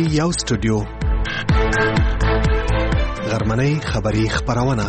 یو سټوډیو غرمنۍ خبری خبرونه.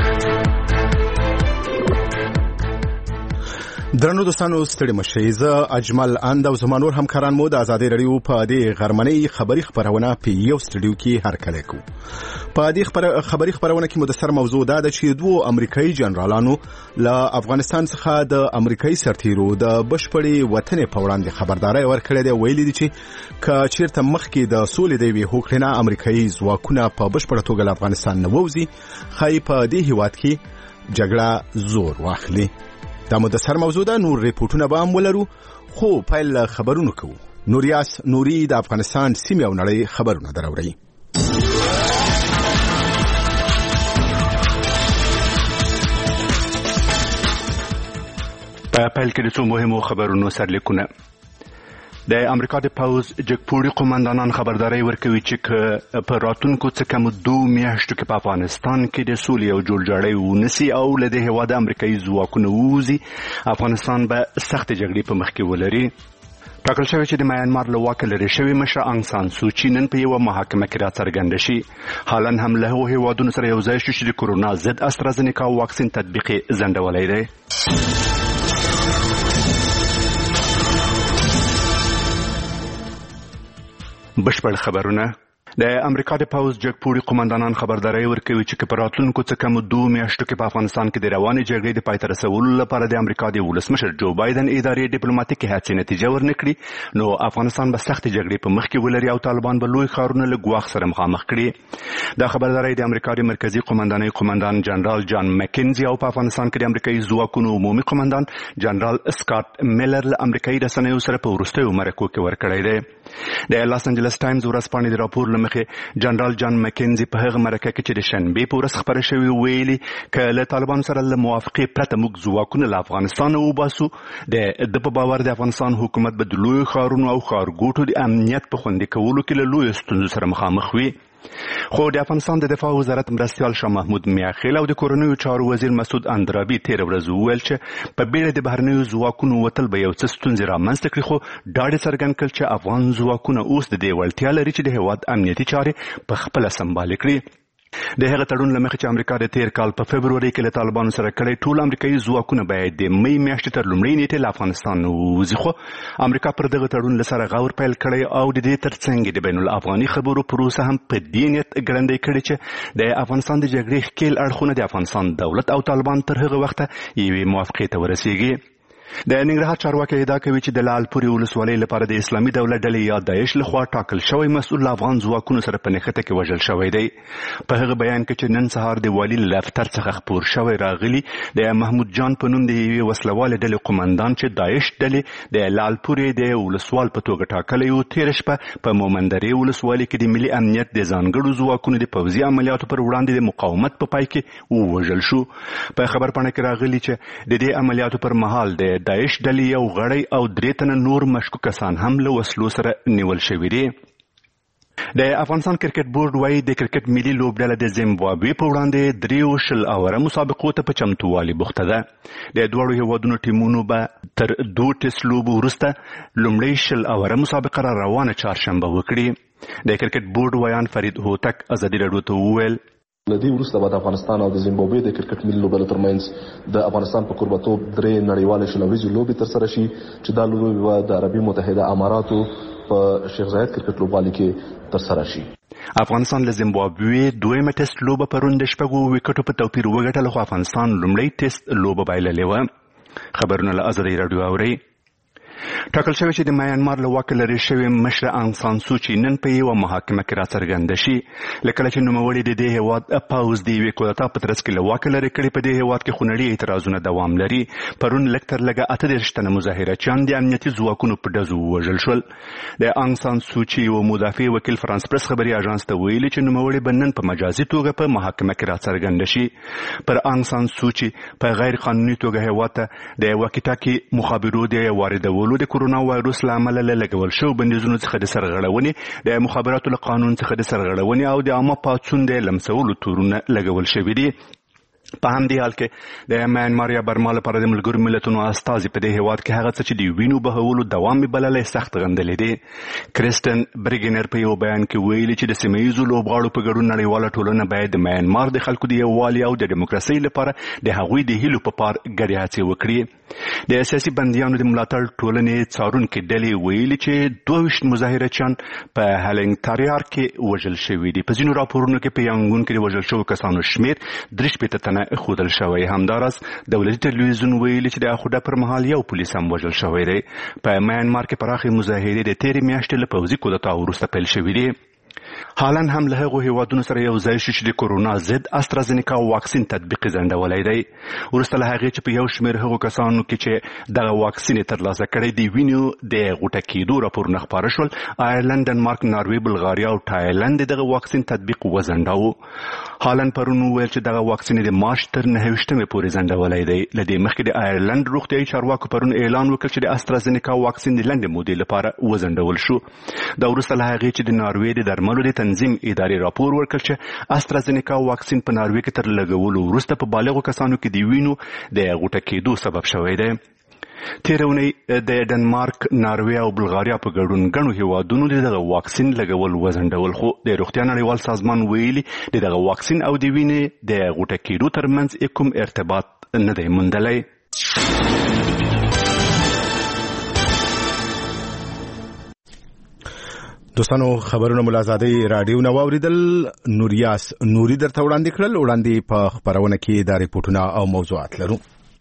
درنو دوستانو ستړي مشئ. زه اجمل اند او زمانور همکاران مو د آزادۍ رادیو په دې غرمنۍ خبری خبرونه په یو سټوډیو کې هر کله کو. په دې خبری خبرونه کې مدثر موضوع ده چې دوه امریکایي جنرالانو له افغانستان څخه د امریکایي سرتیرو د بشپړې وطن په وړاندې خبرداري ورکړې ده. ویلي دي چې چیرته مخکې د سولې د وی هوکړه امریکایي ځواکونه په بشپړه توګه افغانستان نه ووزي، خای په دې هیواد کې جګړه زور واخلي. دا مدثر موضوع ده. نور ریپورتونه به هم ولرو، خو پیل خبرونه کوو. نوریاس نوري د افغانستان سیمه او نړۍ خبرونه دراوړي. په پیل کې د څو مهمو خبرونو سرلیکونه. د امریکا د پوز جګپوړي قومندانان خبرداري ورکوي چې په راتلونکو څه کم 2 میاشتو کې په افغانستان کې د سولې او جوړجاړي ونسي او له دې هوا د امریکایي ځواکونو ووزي، افغانستان به سخت جګړې په مخ کې ولري. ټاکل شوی چې د میانمار له واکه لرې شوی مشر انګ سان سوچي نن په یوه محاکمه کې راڅرګنده شي. حالا هم له هغو هیوادونو سره یو ځای شو چې د کورونا ضد استرازنیکا واکسین تطبیق یې ځنډولی دی. بشپړ خبرونه. د امریکا د پوز جګپوړي قومندانان خبرداري ورکوي چې په راتلونکو څه کم 2 میاشتو کې په افغانستان کې د روانې جګړې د پای ته رسولو لپاره د امریکا د ولسمشر جو بایدن ادارې ډیپلوماټیکي هڅې نتیجه ورنکړي، نو افغانستان به سخت جګړې په مخ کې ولري او طالبان به لوی ښارونه له ګواښ سره مخامخ کړي. دا خبرداري د امریکا د مرکزی قومندانۍ قومندان جنرال جان مکنزي او په افغانستان کې د امریکایي ځواکونو عمومي قومندان جنرال اسکاټ میلر له امریکایي رسنیو سره په وروستیو مرکو کې ورکړی دی. د لاس انجلس ټایمز ورځپاڼې د راپور له مخې جنرال جان مکنزي په هغه مرکه کې چې د شنبې په ورځ خبره شوې ویلي که له طالبانو سره له موافقې پرته موږ ځواکونه له افغانستان وباسو، د په باور د افغانستان حکومت به د لویو ښارونو او ښارګوټو د امنیت په خوندي کولو کې له لویو ستونزو سره مخامخ وي. خو د افغانستان د دفاع وزارت مرستیال شاه محمود میاخیل او د کورنیو چارو وزیر مسعود اندرابي تیر ورځ وویل چې په بیړه د بهرنیو ځواکونو وتل به یو څه ستونزې رامنځته کړي، خو ډاډ یې څرګند کړ چې افغان ځواکونه اوس د دې وړتیا لري چې د هېواد امنیتي چارې په خپله سمبال کړي. د هغه تړون له مخې چې امریکا د تیر کال په فبروري کې له طالبانو سره کړی، ټول امریکایي ځواکونه باید د می میاشتې تر لومړۍ نیټې له افغانستان ووځي، خو امریکا پر دغه تړون له سره غور پیل کړی او د دې ترڅنګ د بین الافغاني خبرو پروسه هم په دې نیت ګړندۍ کړې چې د افغانستان د جګړې ښکیل اړخونه د افغانستان دولت او طالبان تر هغه وخته یوې موافقې ته ورسیږي. د ننګرهار چارواکي ادعا کوي چې د لعلپورې ولسوالۍ لپاره د اسلامي دولت ډلې یا داعش لخوا ټاکل شوی مسؤل افغان ځواکونو سره په نښته کې وژل شوی دی. په هغه بیان کې چې نن سهار د والي له دفتر څخه خپور شوی راغلی، د محمود جان په نوم د یوې وسلوالې ډلې قومندان چې داعش ډلې د لعلپورې د ولسوال په توګه ټاکلی و، تېره شپه په مومندرې ولسوالۍ کې د ملي امنیت د ځانګړو ځواکونو د پوځي عملیاتو پر وړاندې د مقاومت په پای کې ووژل شو. په خبرپاڼه کې راغلی چې د دې عملیاتو پر مهال د داعش ډلې یو غړی او 3 تنه نور مشکوک کسان هم له وسلو سره نیول شوي دي. د افغانستان کرکټ بورډ وايي د کرکټ ملي لوبډله د زیمبابوې په وړاندې 3 اوره مسابقو ته په چمتووالي بوخته ده. د دواړو هیوادونو ټیمونو به تر 2 ټیسټ لوبو وروسته لومړۍ 20 اوره مسابقه را روانه چهارشنبه وکړي. د کرکټ بورډ ویان فرید هوتک ازادي راډیو ته وویل لدی وروسته بعد افغانستان او د زیمبابوې د کرکټ ملي لوبډلو ترمنځ د افغانستان په کوربتوب 3 نړیوالې شلوریزې لوبې ترسره شي چې دا لوبې به د عربي متحده اماراتو په شیخ زاید کرکټ لوبغالي کې ترسره شي. افغانستان له زیمبابوې دویمه ټیسټ لوبه پرون د 6 وکټو په توپیر وګټله، خو افغانستان لومړی ټیسټ لوبه بایللې وه. خبرونه له آزادۍ راډیو اورئ. ټاکل شوی چې د میانمار له واکه لرې شوی مشر انګ سان سوچي نن په یوه محاکمه کې راڅرګنده شي. له کله چې نوموړي د دې هېواد پوځ د یوې کودتا په ترڅ کې له واکه لرې کړي، په دې هېواد کې خونړي اعتراضونه دوام لري. پرون لږ تر لږه 38 تنه مظاهرچیان د امنیتي ځواکونو په ډزو ووژل شول. د انګ سان سوچي یو مدافع وکیل فرانس پرس خبري اژانس ته ویلي چې نوموړي به نن په مجازي توګه په محاکمه کې راڅرګنده شي. پر انګ سان سوچي په غیر قانوني توګه هېواد ته د واکي ټاکي مخابرو د واردولو د کورونا وایروس له امله له لګول شوو بندیزونو څخه د سرغړونې، د مخابراتو له قانون څخه د سرغړونې او د عامه پاڅون د لمسولو تورونه لګول شوي دي. په همدې حال کې د میانمار یا برما لپاره د ملګرو ملتونو استازي په دې هیواد کې هغه څه چې د وینو بهولو دوام یې بللی سخت غندلی دی. کریسټن بریګنر په یو بیان کې ویلي چې د سیمه ییزو لوبغاړو په ګډون نړیواله ټولنه باید د میانمار د خلکو د یووالي او د ډیموکراسۍ لپاره د هغوی د هیلو په پار ګډې هڅې وکړي. د سیاسي بندیانو د ملاتړ ټولنې څارونکي ډلې ویلي چې 22 مظاهرچیان په هلینګ کې وژل شوي دي. په ځینو راپورونو کې په یانګون کې د وژل شوو کسانو شمېر 3 تنه خودل شوی. همداراز دولتي تلویزیون ویلي چې د اخوده پر مهال یو پولیس هم وژل شوی دی. په میانمار کې پراخې مظاهرې د تېرې میاشتې له پوځي کودتا وروسته پیل شوي دي. حالا هم له هغو هیوادونو سره یو ځای شو چې د کورونا ضد استرازینیکا واکسین تطبیق ځنډولی دی. وروسته له هغې چې په یو شمېر هغو کسانو کې چې دغه واکسین یې ترلاسه کړی د وینو د غوټه کېدو راپورونه خپاره شول. آیرلند، ډنمارک، ناروې، بلغاریا او تایلند دغه واکسین تطبیق وځنډاوه. هالند پرون وویل چې دغه واکسین د مارچ تر 29 پورې ځنډولی دی. له دې مخکې د آیرلند روغتیایي چارواکو پرون اعلان وکړ چې د استرازینیکا واکسین د لنډې مودې لپاره وځنډول شو. دا وروسته له هغې چې د ناروې د درملو د تنظیم ادارې راپور ورکړ چې استرازینیکا واکسین په ناروې کې تر لګولو وروسته په بالغو کسانو کې د وینو د غوټه کېدو سبب شوی دی. تېره اونۍ د ډنمارک، ناروې او بلغاریا په ګډون ګڼو هیوادونو د دغه واکسین لګول وځنډول، خو د روغتیا نړیوال سازمان ویلي د دغه واکسین او د وینې د غوټه کېدو ترمنځ کوم ارتباط نه دی موندلی. دوستانو خبرونه ملا آزادۍ راډیو نو اوریدل. نوریاس نوري درته وړاندې کړل. وړاندې په خبرونه کې دا ریپورتونه او موضوعات لرو.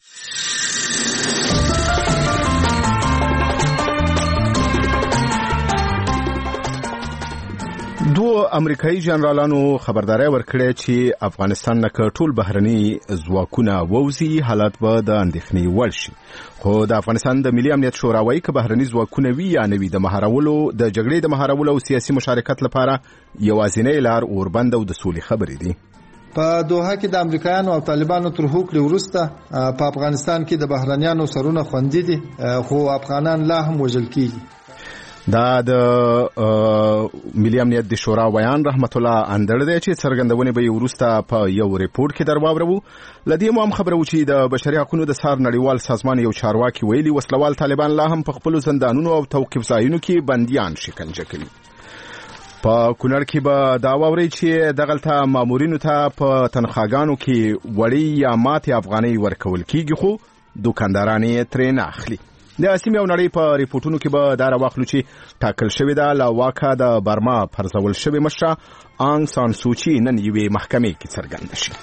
دوه امریکایي جنرالانو خبرداري ورکړه چې افغانستان نه ټول بهرني ځواکونه ووزي حالات به د اندېښنې وړ شي. خو د افغانستان د ملي امنیت شورا وايي چې بهرني ځواکونه وي یا نه وي د مهارولو د جګړې د مهارولو او سیاسي مشارکت لپاره یوازینۍ لار اوربند او د سولې خبرې دي. په دوحه کې د امریکایانو او طالبانو تر هوکړې وروسته په افغانستان کې د بهرنیانو سرونه خوندي دي، خو افغانان لا هم وژل کیږي. دا د ملي امنیت د شورا ویان رحمت الله اندړ دی چې څرګندونه به وروسته په یو ریپورت کې درواورو. لدې مو هم خبرو چې د بشري حقوقو د سار نړیوال سازمان یو چارواکي ویلي وسلوال طالبان لا هم په خپل زندانونو او توقيف ځایونو کې بنديان شکنجه کوي. په کونړ کې به دا واوري چې دغلته مامورینو ته په تنخواګانو کې وړي یا ماتې افغانۍ ورکول کیږي، خو دکانداران یې ترې نه اخلي. د سیمې او نړۍ په ریپورتونو کې به دا راواخلو چې ټاکل شوې ده له واکه د برما پرځول شوې مشره آنګ سان سوچي نن یوې محکمې کې څرګنده شي.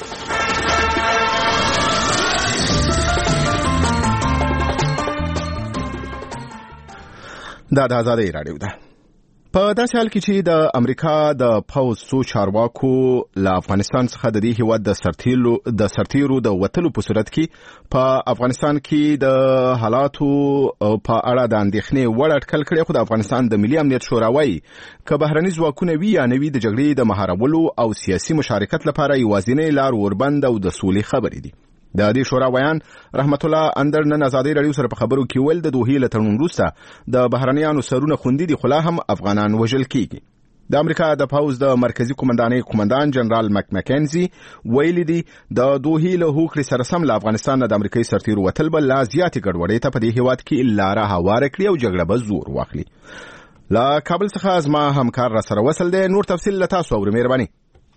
دا د آزادۍ راډیو ده. په داسې حال کې چې د امریکا د پوځ څو چارواکو له افغانستان څخه د دې هیواد د سرتیرو د وتلو په صورت کې په افغانستان کې د حالاتو په اړه د اندېښنې وړ اټکل کړی، خو د افغانستان د ملي امنیت شورا وايي که بهرني ځواکونه وي یا نه وي د جګړې د مهارولو او سیاسي مشارکت لپاره یوازینۍ لار اوربند او د سولې خبرې دي. د دې شورا ویان رحمت الله اندر نن آزادۍ راډیو سره په خبرو کې ول د دوحې له تړون وروسته د بهرنیانو سرونه خوندي دي، خو لا هم افغانان وژل کیږي. د امریکا د پوځ د مرکزی قومندانۍ قومندان جنرال مکنزي ویلي دي د دوحې له هوکړې سره سم له افغانستان د امریکایي سرتیرو وتل به لا زیاتې ګډوډۍ ته په دې هیواد کې لاره هواره کړي او جګړه به زور واخلي. له کابل څخه زما همکار را سره وصل دی. نور تفصیل له تاسو اورو. مهرباني.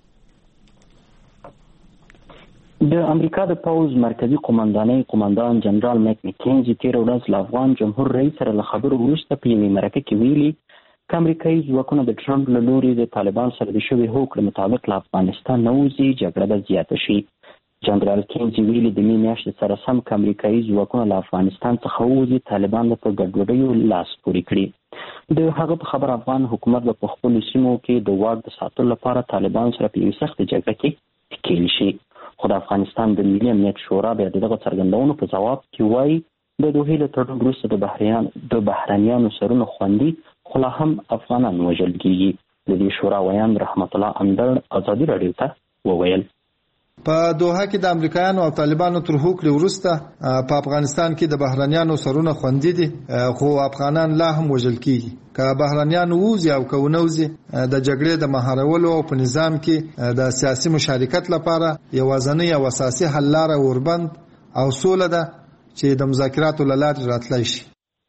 د امریکا د پوځ مرکزی قومندانۍ قومندان جنرال مکنزي تېره ورځ له افغان جمهور رئیس سره له خبرو وروسته په یوې مرکه کې ویلي که امریکایي ځواکونه د ټرمپ له لوري د طالبان سره د شوې هوکړې مطابق له افغانستان نه وځي جګړه به زیاته شي. جنرال مکنزي ویلي د مې میاشتې سره سم که امریکایي ځواکونه له افغانستان څخه ووځي طالبان به په ګډوډیو لاس پورې کړي. د هغه په خبر افغان حکومت به په خپلو سیمو کې د واک د ساتلو لپاره طالبان سره په یوې سختې جګړه کې ښکېل شي. خو د افغانستان د ملي امنیت شورا بیا دغه څرګندونو په جواب کې وایي د دوحې له تړون وروسته د بهرنیانو سرونه خوندي، خو لا هم افغانان وژل کیږي. د دې شورا ویان رحمت الله اندړ آزادۍ راډیو ته وویل په دوحه کې د امریکایانو او طالبانو تر هوکړې وروسته په افغانستان کې د بهرنیانو سرونه خوندي دي، خو افغانان لا هم وژل کیږي. که بهرنیان ووځي او که ونوځي، د جګړې د مهارولو او په نظام کې د سیاسي مشارکت لپاره یوازینی او اساسي حل لاره اوربند او سوله ده چې د مذاکراتو له لارې راتلی شي.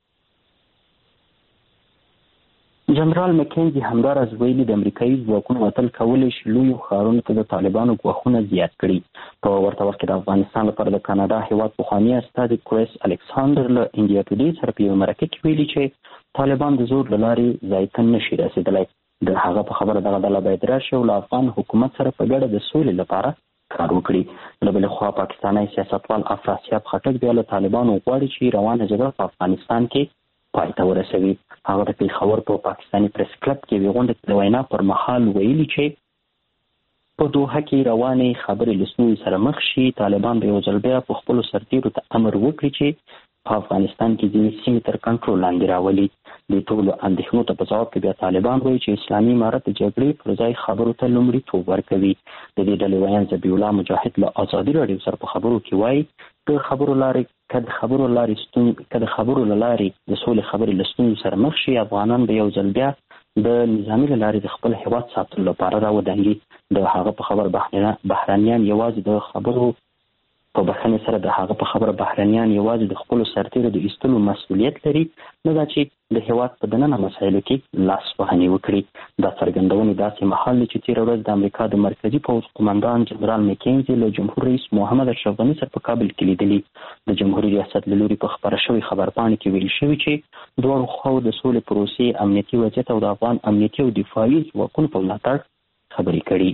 جنرال مکینزي همداراز ویلي د امریکایي ځواکونو وتل کولی شي لویو ښارونو ته د طالبانو ګواښونه زیات کړي. په ورته وخت کې د افغانستان لپاره د کاناډا هیواد پخواني استازي کریس الکساندر له انډیا ټوډې سره په یوه مرکه کې ویلي چې طالبان د زور له لارې ځای ته نشي رسېدلی. د هغه په خبره دغه ډله باید راشي او له افغان حکومت سره په ګډه د سولې لپاره کار وکړي. له بلې خوا پاکستاني سیاستوال افراسیاب خټک بیا له طالبانو غواړي چې روانه جګړه په افغانستان کې پای ته ورسوي. هغه د پېښور په پاکستاني پریس کلب کې یوې غونډې کې د وینا پر مهال ویلي چې په دوحه کې روانې خبرې له ستونزې سره مخ شي. طالبان به یو ځل بیا په خپلو سرتېرو ته امر وکړي چې په افغانستان کې ځینې سیمې تر کنټرول لاندې راولي. د ټولو اندېښنو ته په ځواب کې بیا طالبان وایي چې اسلامي امارت د جګړې پر ځای خبرو ته لومړیتوب ورکوي. د دې ډلې ویاند ذبیح الله مجاهد له ازادي راډیو سره په خبرو کې وایي د خبرو له لارې د سولې خبرې له ستونزو سره مخ شي، افغانان به یو ځل بیا د نظامي له لارې د خپل هیواد ساتلو لپاره راودانګي. د هغه په خبر بهرنیان یوازې د خبرو په بخښنې سره د هغه په خبره بهرنیان یوازې د خپلو سرتېرو د ایستلو مسؤلیت لري، نه دا چې د هیواد په دننه مسایلو کې لاس وهنې وکړي. دا څرګندونې داسې مهال دی چې تېره ورځ د امریکا د مرکزي پوځ قمندان جنرال مکینزي له جمهور رئیس محمد اشرف غني سره په کابل کې لیدلي. د جمهوریت ریاست له لوري په خپره شوې خبرپاڼې کې ویل شوي چې دواړو خواو د سولې پروسې، امنیتي وضعیت او د افغان امنیتي او دفاعي ځواکونو په ملاتړ خبرې کړي.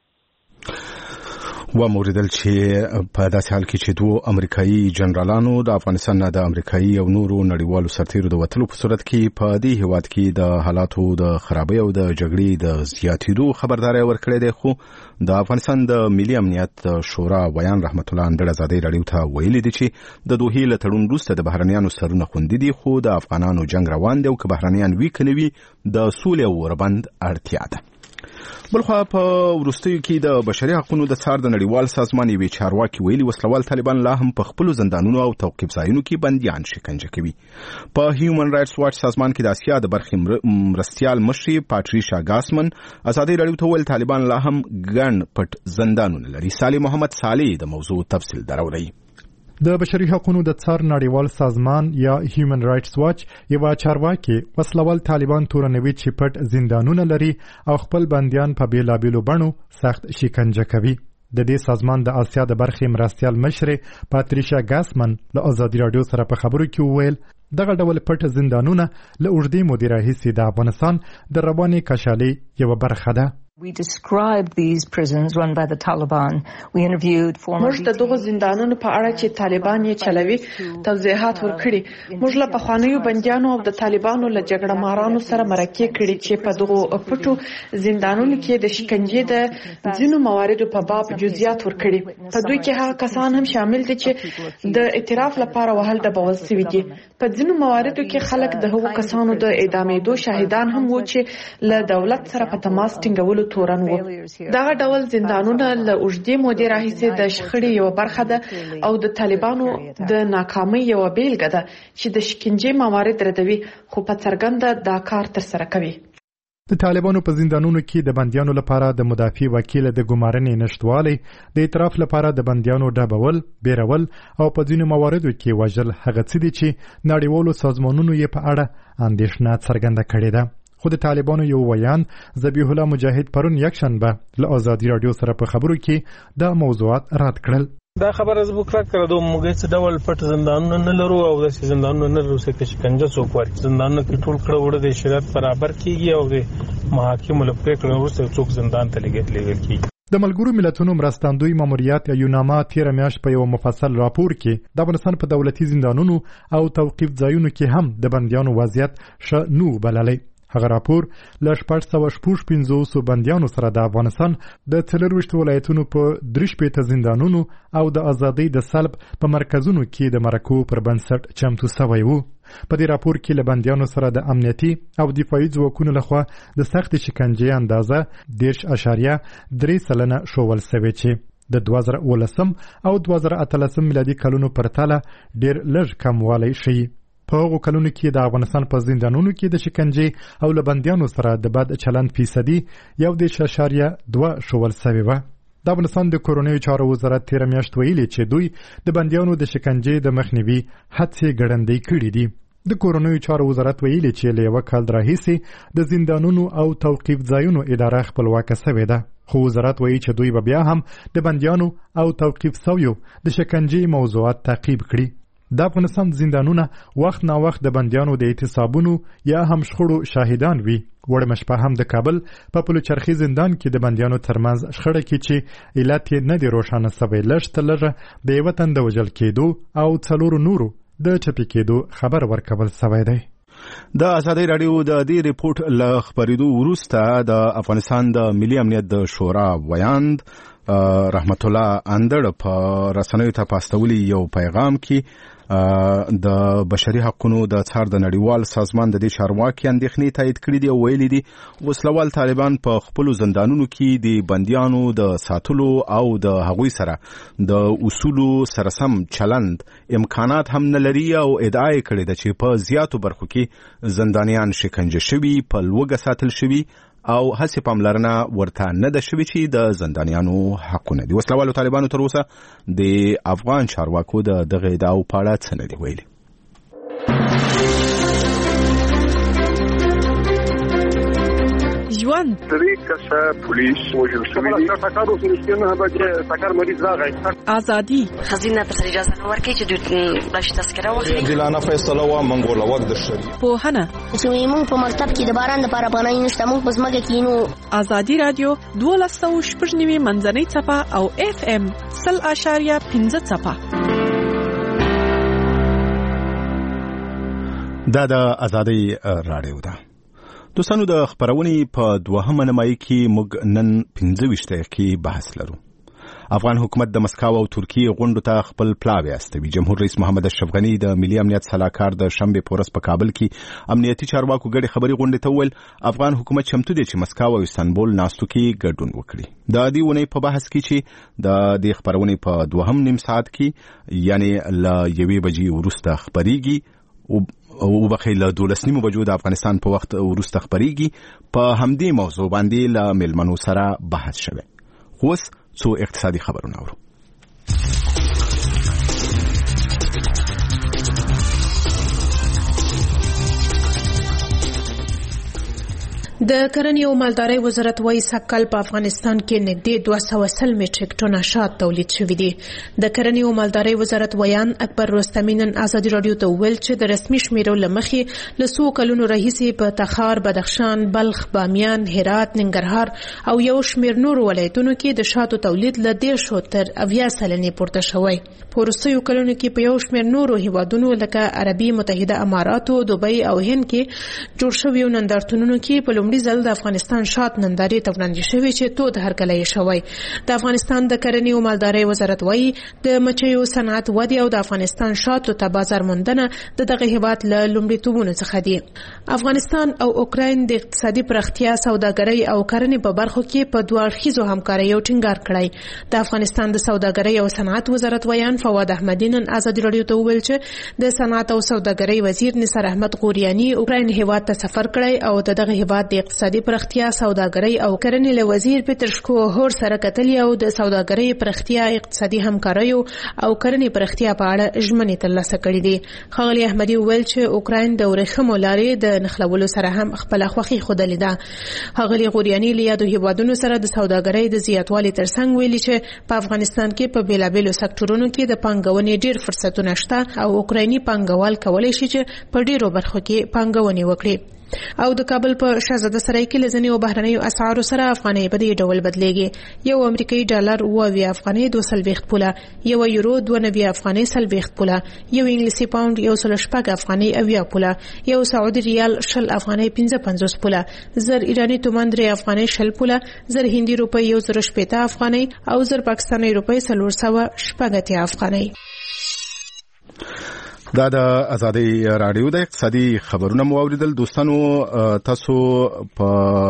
وموردل چې په داسې حال کې چې دوه امریکایي جنرالانو د افغانستان نه د امریکایي او نورو نړیوالو سرتیرو د وتلو په صورت کې په دې هیواد کې د حالاتو د خرابۍ او د جګړې د زیاتېدو خبرداري ورکړې ده. خو د افغانستان د ملي امنیت شورا ویان رحمت الله اندړ ازادي راډیو ته ویلي دي چې د دوحې له تړون وروسته د بهرنیانو سرونه خوندي دي، خو د افغانانو جنگ روان دی او که بهرنیان وی کنوي د سولې او وربند اړتیا ده. بلخوا په وروستیو کې د بشري حقوقو د څار د نړیوال سازمان یوې چارواکي ویلي وسلوال طالبان لا هم په خپلو زندانونو او توقیف ځایونو کې بندیان شکنجه کوي. په هیومن رائټس واچ سازمان کې د اسیا د برخې مرستیال مشري پاتریشا ګاسمن ازادي راډیو ته ویل طالبان لا هم ګڼ پټ زندانونه لري. صالح محمد صالح د موضوع تفصیل دراوړي. د بشري حقوقو د څار نړیوال سازمان یا هیومن رائټس واچ یو چارواکي وسلوال طالبان تورنوي چې پټ زندانونه لري او خپل بنديان په بیلابیلو بڼو سخت شکنجه کوي. د دې سازمان د اسیا د برخې مرستیال مشر پاتریشا ګاسمن له ازادي راډیو سره په خبرو کې وویل دغه ډول پټ زندانونه له اوږدې مودې راهیسې د افغانستان د رواني کشالۍ یوه برخه ده. We described these prisons run by the Taliban. We interviewed former موږ د دغه زندانونو په اړه چې طالبان یې چلوي توضیحات ورکړي. موږ له پخوانیو بندیانو او د طالبانو له جګړه مارانو سره مرکه کړي چې په دغه پټو زندانونو کې د شکنجې د ځینو مواردو په باب جزئیات ورکړي. په دوی کې هغه کسان هم شامل دي چې د اعتراف لپاره وهل د بوز سوي دي. په ځینو مواردو کې خلک د هغو کسانو د اعدامېدو شاهدان هم وو چې له دولت سره په تماس ټینګولو تورن وو. دغه ډول زندانونه له اوږدې مودې راهیسې د شخړې یوه برخه ده او د طالبانو د ناکامۍ یوه بیلګه ده چې د شکنجې موارد ردوي، خو په څرګنده دا کار ترسره کوي. د طالبانو په زندانونو کې د بندیانو لپاره د مدافع وکیل د ګمارنې نشټوالی، د اعتراف لپاره د بندیانو ډبول، بیرول او په ځینو مواردو کې وژل هغه څه دي چې نړیوالو سازمانونو یې په اړه اندېښنه څرګنده کړې ده. خو د طالبانو یو ویان ذبیح الله مجاهد پرون یکشنبه له ازادي راډیو سره په خبرو کې دا موضوعات رد کړل. دا خبره زموږ کړه کړو موږ څه ډول پټ زندانونه نه لرو او د زندانونو نه لرو چې شکنجه څوک ورکړي. زندانونه کې ټول کړه وړه د شریعت برابر کیږي او د محاکمو له پریکړې وروسته څوک زندان ته لګیدل کیږي. د ملګرو ملتونو مرستندوی ماموریت یوناما تیر میاشت په یو مفصل راپور کې د افغانستان په دولتي زندانونو او توقیف ځایونو کې هم د بندیانو وضعیت ښه نه بللی. هغه راپور له 655 بندیانو سره د افغانستان د 24 ولایتونو په 3 زندانونو او د ازادۍ د سلب په مرکزونو کې د مرکو پر بنسټ چمتو شوی وو. په دې راپور کې له بندیانو سره د امنیتي او دفاعي ځواکونو لخوا د سخت شکنجې اندازه 10.3% شوول شوې چې د 2019 او 2018 میلادي کلونو پرتله ډیر لږ کموالی شي. په هغو کلونو کې د افغانستان په زندانونو کې د شکنجې او لبندیانو سره د بد چلند فیصدي 1.2 شول سوی وه. د افغانستان د کورنیو چارو وزارت تیره میاشت ویلي چې دوی د بندیانو د شکنجې د مخنیوي هڅې ګړندۍ کړي دي. د کورنیو چارو وزارت ویلي چې له یوه کال راهیسې د زندانونو او توقیف ځایونو اداره خپلواکه سوې ده، خو وزارت وایي چې دوی به بیا هم د بندیانو او توقیف سویو د شکنجې موضوعات تعقیب کړي. د افغانستان زندانونه وخت نا وخت د بندیانو د اعتصابونو یا هم شخړو شاهدان وي. وړمه شپه هم د کابل په پلچرخي زندان کې د بندیانو ترمنځ شخړه کې چې علت یې نه دی روښانه سوی، لږ تر لږه د یوه تن د وژل کېدو او 4 نورو د چپی کېدو خبر ورکول سوی دی. د ازادي رادیو د دې ریپورت له خبرېدو وروسته د افغانستان د ملي امنیت د شورا ویاند رحمت الله اندړ په رسنیو ته پاستولي یو پیغام کې د بشري حقوقو د څار د نړیوال سازمان د دې چارواکي اندېښنې تایید کړې دي او ویلي دي وسلوال طالبان په خپل زندانونو کې د بنديانو د ساتلو او د هغوی سره د اصولو سره سم چلند امکانات هم نه لري او ادعا کړې ده چې په زیاتو برخو کې زندانیان شکنجه شوي، په لوږه ساتل شوي او هڅې پاملرنه ورته نه ده شوې چې د زندانیانو حقونه دي. وسلوالو طالبانو تر اوسه د افغان چارواکو د دغه ادعاو په اړه څه نه دي ویلي. ژوند طریقه پولیس وجل شوی دي تاکارو سرشتنه به تاکار مریض راغی ازادي خزینه پر اجازه نه ورکړي چې د بلش تذکره واخلي. دلانه فیصله و منګوله وخت د شری په هنه چې موږ په مکتب کې د باران لپاره پناه نشته، موږ په ځمکه کې نو. ازادي رادیو 12.9 منځنۍ صفه او FM 0.5 صفه. دا د ازادي رادیو ده. دوستانو د خبرونې په دوهمه نمایي کې موږ نن 15 دقیقې بحث لرو. افغان حکومت د مسکو او ترکیې غونډو ته خپل پلاوی استوي. جمهور رئیس محمد اشرف غنی د ملي امنیت صلاحکار د شنبه پورس په کابل کې امنیتي چارواکو ګډې خبري غونډې ته ویل افغان حکومت چمتو دی چې مسکو او استانبول ناستو کې ګډون وکړي. د دې ونې په بحث کې چې د دې خبرونې په دوهم نیم ساعت کې یعنی ل 1 بجې وروسته خبريږي او بخیل 12 بجو د افغانستان په وخت وروسته خبريږي. په همدې موضوع باندې له ملمنو سره بحث شوه. اوس څو اقتصادي خبرونه اورو. د کرنې او مالدارۍ وزارت وايي سږ په افغانستان کې نږدې 230 میټریک ټن شات تولید شوي دي. د کرنې او مالدارۍ وزارت ویان اکبر رستمی نن ازادي رادیو ته ویل چې د رسمي شمیرو لمخې له 100 کلونو راهیسې په تخار، بدخشان، بلخ، بامیان، هرات، ننګرهار او یو شمیر نور ولایتونو کې د شاتو تولید له 10 تر 90 سلنې پورته شوی. په وروستیو کلونو کې په یو شمیر نورو هیوادونو لکه عربي متحده اماراتو، دوبۍ او هند کې جوړ شوي نندارتونونو کې په لومړي ځل د افغانستان شات نندارې ته وړاندې شوي چې تود هرکلی شوی. د افغانستان د کرنې او مالدارۍ وزارت وایي د مچیو صنعت ودې او د افغانستان شاتو ته بازار موندنه د دغه هیواد له لومړیتوبونو څخه دي. افغانستان او اوکراین د اقتصادي پراختیا، سوداګرۍ او کرنې په برخو کې په دوه اړخیزو همکاریو ټینګار کړی. د افغانستان د سوداګرۍ او صنعت وزارت ویان فواد احمدی نن ازادي رادیو ته وویل چې د صنعت او سوداګرۍ وزیر نثار احمد غوریانی اوکراین هیواد ته سفر کړی او دغه هیواد د اقتصادي پراختیا، سوداګرۍ او کرنې له وزیر پترشکو هور سره کتلې او د سوداګرۍ پراختیا، اقتصادي همکاریو او کرنې پراختیا په اړه ژمنې ترلاسه کړې دي. ښاغلي احمدی وویل چې اوکراین د ورېښمو لارې د نښلولو سره هم خپله خوښي ښودلې ده. ښاغلي غوریانی له یادو هیوادونو سره د سوداګرۍ د زیاتوالي ترڅنګ ویلي چې په افغانستان کې په بیلابیلو سکتورونو کې د پانګونې ډېر فرصتونه شته او اوکرایني پانګوال کولی شي چې په ډېرو برخو کې پانګونې وکړي. او د کابل په شاهزاده سرای کې لزنی او بهرنیو اسعارو سره افغانۍ په دې ډول بدلېږي. یو امریکایي ډالر 2 افغانۍ 2.40 پوله، یو یورو 2 افغانۍ 40 پوله، یو انګلیسي پاوند 1.6 افغانۍ 80 پوله، یو سعودي ریال 20 افغانۍ 55 پوله، زر ایرانی تومان 3 افغانۍ 20 پوله، زر هندي روپۍ 1.80 افغانۍ او زر پاکستاني روپۍ 480 افغانۍ. دا د ازادي رادیو د اقتصادي خبرونه مو اوریدل دوستانو تاسو په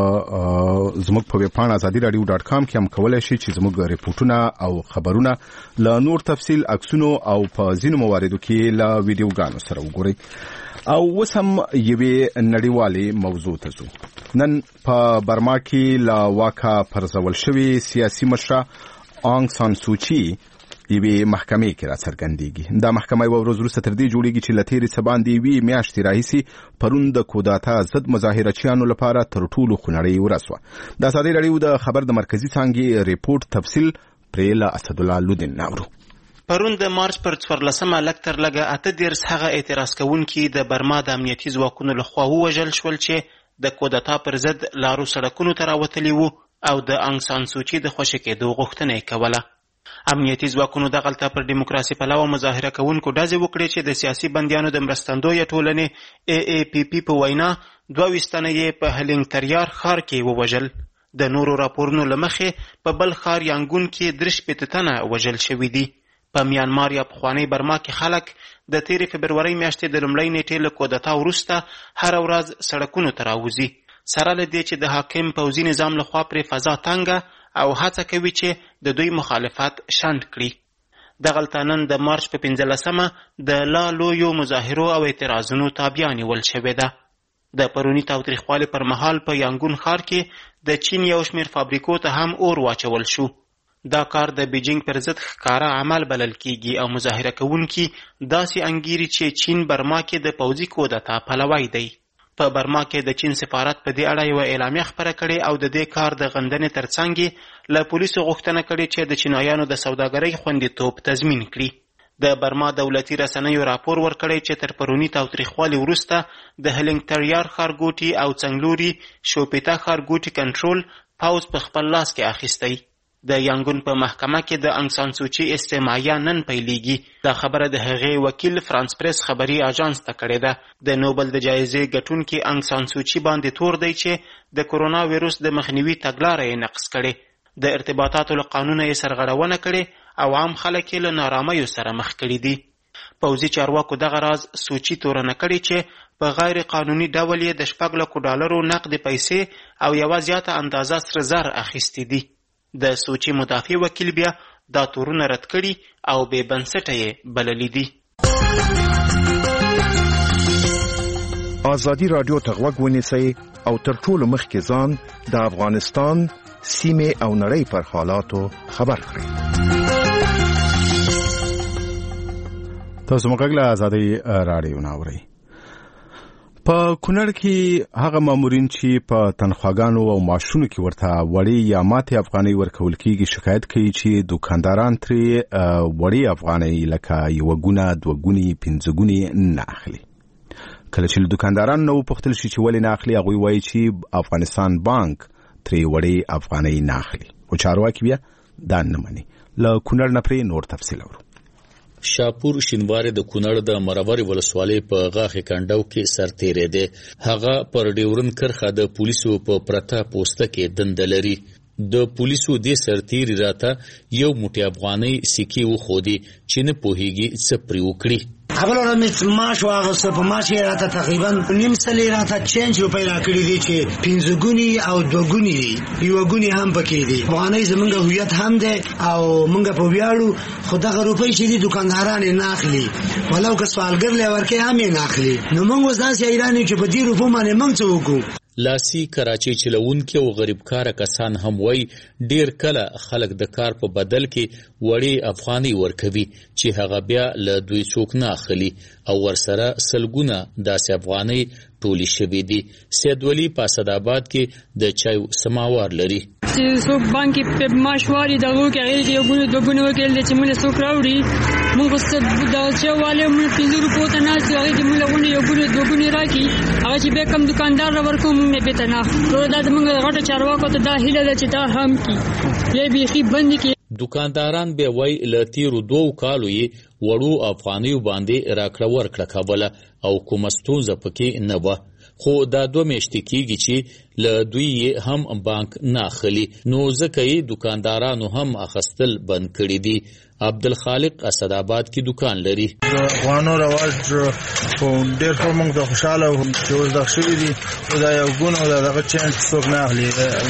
زموږ په ویب پاڼه azadiradio.com کې هم کولای شئ چې زموږ ریپورتونه او خبرونه له نور تفصیل عکسونو او په ځینو مواردو کې له ویډیوګانو سره وګورئ. او وسم یوې نړیوالې موضوع ته ځو. نن په برما کې لا واکا پرځول شوی سیاسي مشره آنګ سان سوچي یوې محکمې کې راڅرګندېږي. دا محکمه یو ورځ وروسته تر دې جوړېږي چې له تېرې څه باندې یوې میاشتې راهیسې پرون د کوداتا ضد مظاهرچیانو لپاره تر ټولو خونړۍ ورځ وه. د ازادي راډیو د خبر د مرکزي څانګې ریپورټ تفصیل پرې له اسدالله لودین ناورو. پرون د مارچ پر 14 لږ تر لږه 38 هغه اعتراض کوونکي د برما د امنیتي ځواکونو لخوا ووژل شول چې د کوداتا پر ضد لارو سړکونو ته راوتلي وو او د آنګ سان سوچي د خوشي کېدو غوښتنه یې کوله. امنیتي ځواکونو دغلته پر دیموکراسي پلوه مظاهره کوونکو ډزې وکړې چې د سیاسي بندیانو د مرستندویه ټولنې AAPP په وینا 22 تنه یې په هلینګتریار ښار کې ووژل. د نورو راپورونو له مخې په بل ښار یانګون کې 63 تنه وژل شوي دي. په میانمار یا پخوانۍ برما کې خلک د تېرې فبرورۍ میاشتې د لومړۍ نیټې له کودتا وروسته هره ورځ سړکونو ته راوځي، سره له دې چې د حاکم پوځي نظام لخوا پرې فضا تنګه او هڅه کوي چې د دوی مخالفت شنډ کړي. دغلته نن د مارچ په 15 د لا لویو مظاهرو او اعتراضونو تابیا نیول شوې ده. د پروني تاوتریخوالي پر مهال په یانګون ښار کې د چین یو شمېر فابریکو ته هم اور واچول شو. دا کار د بیجینګ پر ضد ښکاره عمل بلل کیږي او مظاهره کوونکي داسې انګیري چې چین برما کې د پوځي کودتا پلوی دی. په برما کې د چین سفارت په دې اړه یوه اعلامیه خپره کړې او د دې کار د غندنې ترڅنګ له پولیسو غوښتنه کړې چې د چینایانو د سوداګرۍ خوندیتوب تضمین کړي. د برما دولتي رسنیو راپور ورکړی چې تر پروني تاوتریخوالي وروسته د هلینګتریار ښارګوټي او څنګلوري شوپیتا ښارګوټي کنټرول پوځ په خپل لاس کې اخیستی. د یانګون په محکمه کې د آنګ سان سوچي استماعیه نن پیلېږي. دا خبره د هغې وکیل فرانس پریس خبري اژانس ته کړې ده. د نوبل د جایزې ګټونکي آنګ سان سوچي باندې تور دی چې د کرونا ویروس د مخنیوي تګلاره یې نقض کړې، د ارتباطاتو له قانونه یې سرغړونه کړې او عام خلک یې له نارامیو سره مخ کړي دي. پوځي چارواکو دغه راز سوچي تورنه کړې چې په غیر قانوني ډول یې د $6,00,000 نقد پیسې او یوه زیاته اندازه سره زر اخیستي دي. د سوچي مدافع وکیل بیا دا تورونه رد کړي او بې بنسټه یې بللي دي. ازادي راډیو ته غوږ ونیسئ او تر ټولو مخکې ځان د افغانستان سیمې او نړۍ پر حالاتو خبر کړئ. تاسو موږ له ازادي راډیو ناوړئ. په کونړ کې هغه مامورین چې په تنخواګانو او معاشونو کې ورته وړې یا ماتې افغانۍ ورکول کېږي شکایت کوي چې دوکانداران ترې وړې افغانۍ لکه یوه ګونه، دوه ګونې، پنځه ګونې نه اخلي. کله چې له دوکاندارانو نه وپوښتل شي چې ولې نه اخلي، هغوی وایي چې افغانستان بانک ترې وړې افغانۍ نه اخلي، خو چارواکي بیا دا نه مني. له کونړ نه پرې نور تفصیل اورو. شاپور شینواري د کونړ د مروري ولسوالۍ په غاښې کنډو کې سرتیری دی. هغه پر ډیورن کرخه د پولیسو په پرته پوسټه کې دنده لري. د پولیسو د سرتیری راته یو موټی افغانۍ سکې وخودي چې نه پوهیږي څه پرې وکړي. اول ورځ معاش واغسته، په معاش یې راته تقریبا نیم سلې راته چینج روپۍ راکړي دي چې 5 ګونې او 2 ګونې دي، یوه ګونې هم پکې دي. افغانۍ زمونږ هویت هم دی او مونږ په ویاړو، خو دغه روپۍ چې دي دوکانداران یې نه اخلي، ولو که سوالګر لی ورکوي هم یې نه اخلي. نو مونږ اوس داسې حیران یو چې په دې روپو باندې مونږ څه وکړو. لاسي کراچۍ چلوونکي او غریب کاره کسان هم وایي ډیر کله خلک د کار په بدل کې وړې افغانۍ ورکوي چې هغه بیا له دوی څوک نه اخلي او ورسره سلګونه داسې افغانۍ ټولې شوي دي. سید ولی په اسداباد کې د چایو سماوار لري. چې څوک بانکې په معاش واري دغه کې هغې کې یو ګونې 2 ګونې وکړل چې موږ څوک راوړي، موږ د چا والي موږ 5 روپو ته ناست یو، هغې کې موږ غونې یو ګونې 2 ګونې راکړي، هغه چې بیا کوم دوکاندار را ورکوو موږ یې بېرته نه اخلو. دا زموږ غټه چارواکو ته دا هیله ده چې دا هم کړي، یا بیخي بندې کړي. دوکانداران به وای له تیرو 2 کالو یې وړو افغانیو باندې راکړه ورکړه کوله او کومه ستونزه پکې نه وه، خو دا 2 میاشتې کېږي چې له دوی هم بانک نه اخلي، نو ځکه یې دوکاندارانو هم اخیستل بند کړي دي عبدالخالق اسدآباد کې دکان لري. افغانو رواج ډېر په موږ د خوشاله چې اوس د شوي دي دا یو ګون او دغه چینج څوک نه اخلي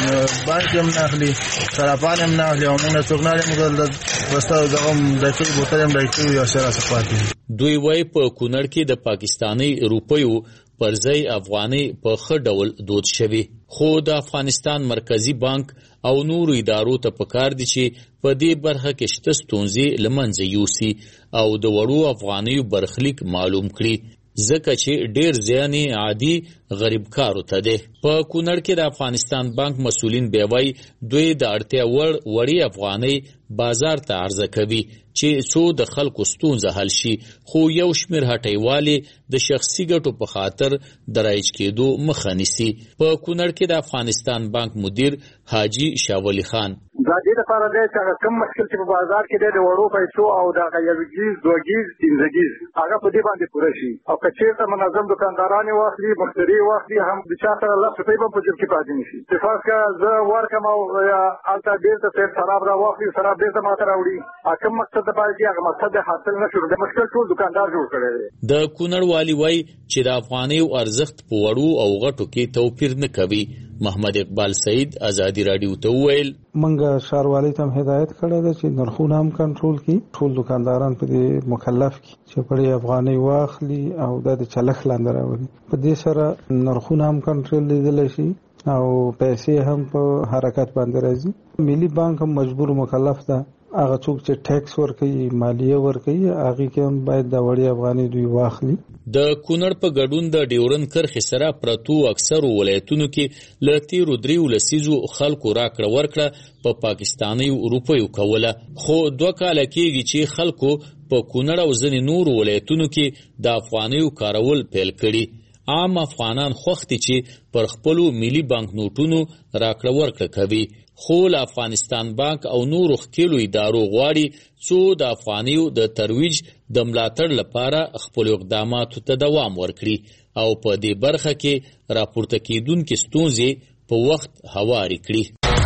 بانک هم نه اخلي صرافان هم نه اخلي او موږ څوک نه لري موږ د وستا دغه د ټول بوتل هم راځي یو سره صفات دوی وای په کونړ کې د پاکستاني روپیو پر ځای افغاني په ښه ډول دود شوی خو د افغانستان مرکزی بانک او نورو ادارو ته پکار دي چې په دې برخه کې شته ستونزې له منځه یوسي او د وړو افغانیو برخلیک معلوم کړي ځکه چې ډېر زیان عادي غریب کارو ته دی. په کونړ کې د افغانستان بانک مسؤلین بیا وایي دوی د اړتیا وړې افغانۍ بازار ته عرضه کوي چې څو د خلکو ستونزه حل شي خو یو شمېر هټیوالې د شخصي ګټو په خاطر د رایج کېدو مخه نیسي. په کونړ کې د افغانستان بانک مدیر حاجي شاولی خان دا دې لپاره دی چې کوم مشکل چې په بازار کې دی د وړو پیسو او د یو ګیز دوه ګیز پنځه ګیز هغه په دې باندې پوره شي او که چېرته منظم دکانداران واخلي مشتري واخلي هم د چا سره لس روپۍ به په جیب کې پاتې نه شي. فرض کړه زه ورکړم او هلته بېرته صاحب شراب راواخلي شراب بېرته ماته راوړي کوم مقصد دپاره چې هغه مقصد یې حاصل نه شو د مشکل ټول دکاندار جوړ کړی دی. د کونړ والي وایي چې د افغانیو ارزښت په وړو او غټو کې توپیر نه کوي. محمد اقبال سعید ازادي راډیو ته وویل منګه ښاروالۍ ته هدایت کړی دی چې نرخونه هم کنټرول کړي ټول دکانداران په دې مکلف کړي چې په افغانۍ واخلي او د چلخ لاندې راوړي په دې سره نرخونه هم کنټرول لیدلی شي او پیسې هم په حرکت باندې راځي. ملي بانک هم مجبور مکلف ده هغه څوک چې ټیکس ورکوي مالیه ورکوي هغه کې هم باید د وړې افغانۍ دوی واخلي. د کونړ په ګډون د ډیورن کرښې سره پرتو اکثرو ولایتونو کې له تیرو 3 لسیزو خلکو راکړه ورکړه په پاکستاني روپیو کوله خو 2 کاله کېږي چې خلکو په کونړ او ځینې نورو ولایتونو کې د افغانیو کارول پیل کړي. عام افغانان خوښ دي چې پر خپلو ملي بانک نوټونو راکړه ورکړه کوي خو له افغانستان بانک او نورو ښکېلو ادارو غواړي څو د افغانیو د ترویج د ملاتړ لپاره خپلو اقداماتو ته دوام ورکړي او په دې برخه کې راپورته کېدونکې ستونزې په وخت هوارې کړي.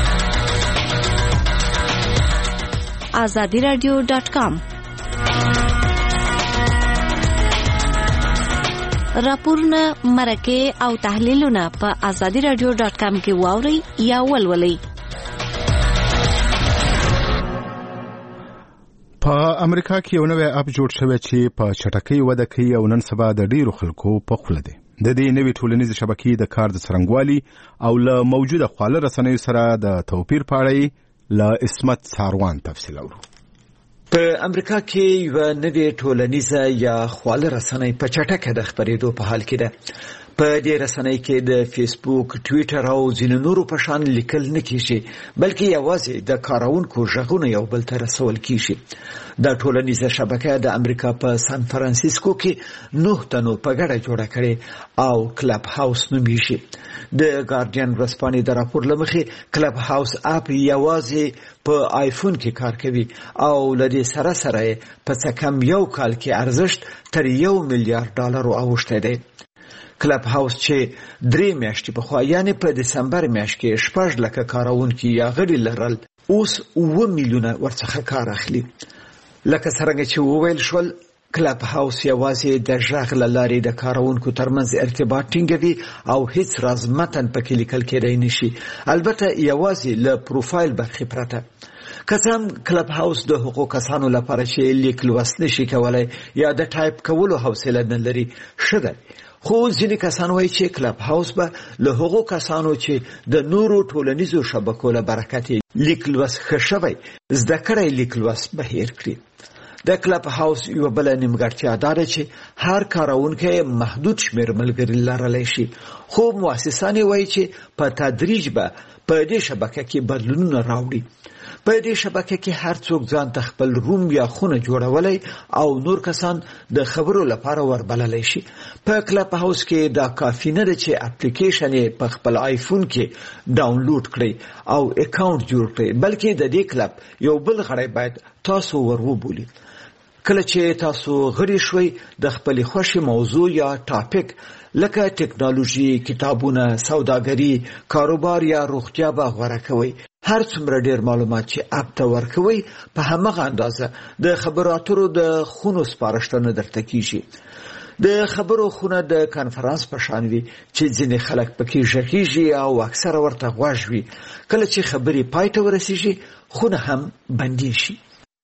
azadiradio.com راپورونه مرکه او تحلیلونه په azadiradio.com کې واورئ یا ولولئ. په امریکا کې یو نوی اپ جوړ شوی چې په چټکۍ وده کوي او نن سبا د ډیرو خلکو په خوله دی. د دې نوې ټولنیزې شبکې د کار د څرنګوالي او له موجوده خواله رسنیو سره د توپیر په اړه له اسمت ساروان تفصیل اورو. په امریکا کې یو نوې ټولنیزه یا خواله رسنۍ په چټکۍ د خپرېدو په حال کې ده. په دې رسنۍ کې د فیسبوک، ټویټر او ځینو نورو په شان لیکل نه کیږي بلکې یوازې د کارونکو غږونه یو بل ته رسول کیږي. دا ټولنیزه شبکه د امریکا په سان فرانسیسکو کې 9 تنو په ګډه جوړه کړې او کلب هاوس نومیږي. د ګارډین ورځپاڼې د راپور له مخې کلب هاوس اپ یوازې په آیفون کې کار کوي او لدې سره سره په څه کم یو کال کې ارزښت تر $1 میلیارډ اوښتی دی. کلب هاوس چې 3 میاشتې پخوا یعنی په دسمبر میاشت کې 6 لکه کارونکي یا غړي لرل اوس 9 میلیونه ورڅخه کار اخلي. لکه څنګه چې وویل شول کلب هاوس یوازې د ژغ له لارې د کارونکو ترمنځ ارتباط ټینګوي او هیڅ راز متن پکې لیکل کېدای نشي البته یوازې له پروفایل برخې پرته. کسان کلب هاوس د حقوقو کسانو لپاره چې لیک لوست نشي کولای یا د ټایپ کولو حوصله نه لري شته خو ځینې کسان وایي چې کلب هاوس به له هغو کسانو چې د نورو ټولنیزو شبکو له برکته لیک لوست ښه شوی زده کړی لیک لوست بهیر کړي. د کلب هاوس یو بل نیمګړتیا دا ده چې هر کارونکی محدود شمیر ملګري لرلی شي خو مؤسسان وایي چې په تدریج به په دې شبکه کې بدلونونه راوړي. په دې شبکه کې هر څوک ځان ته خپل روم یا خونه جوړولای او نور کسان د خبرو لپاره وربللی شي. په کلب هاوس کې دا کافی نه ده چې اپلیکیشن یې په خپل آیفون کې ډاونلوډ کړئ او اکاونټ جوړ کړئ بلکې د دې کلب یو بل غړی باید تاسو وروبولئ. کله چې تاسو غړي شوي د خپل خوښي موضوع یا ټاپک لکه ټیکنالوژي، کتابونه، سوداګري، کاروبار یا روغتیا به غوره کوئ. هر څومره ډیر معلومات چې اپ ته ورکوي په همغه اندازه د خبرو اترو د خونو سپارښتنه درته کیږي. د خبرو خونه د کانفرنس په شان وي چې ځینې خلک پکې ژغېږي او اکثره ورته غوږ وي. کله چې خبرې پای ته ورسیږي خونه هم بندي شي.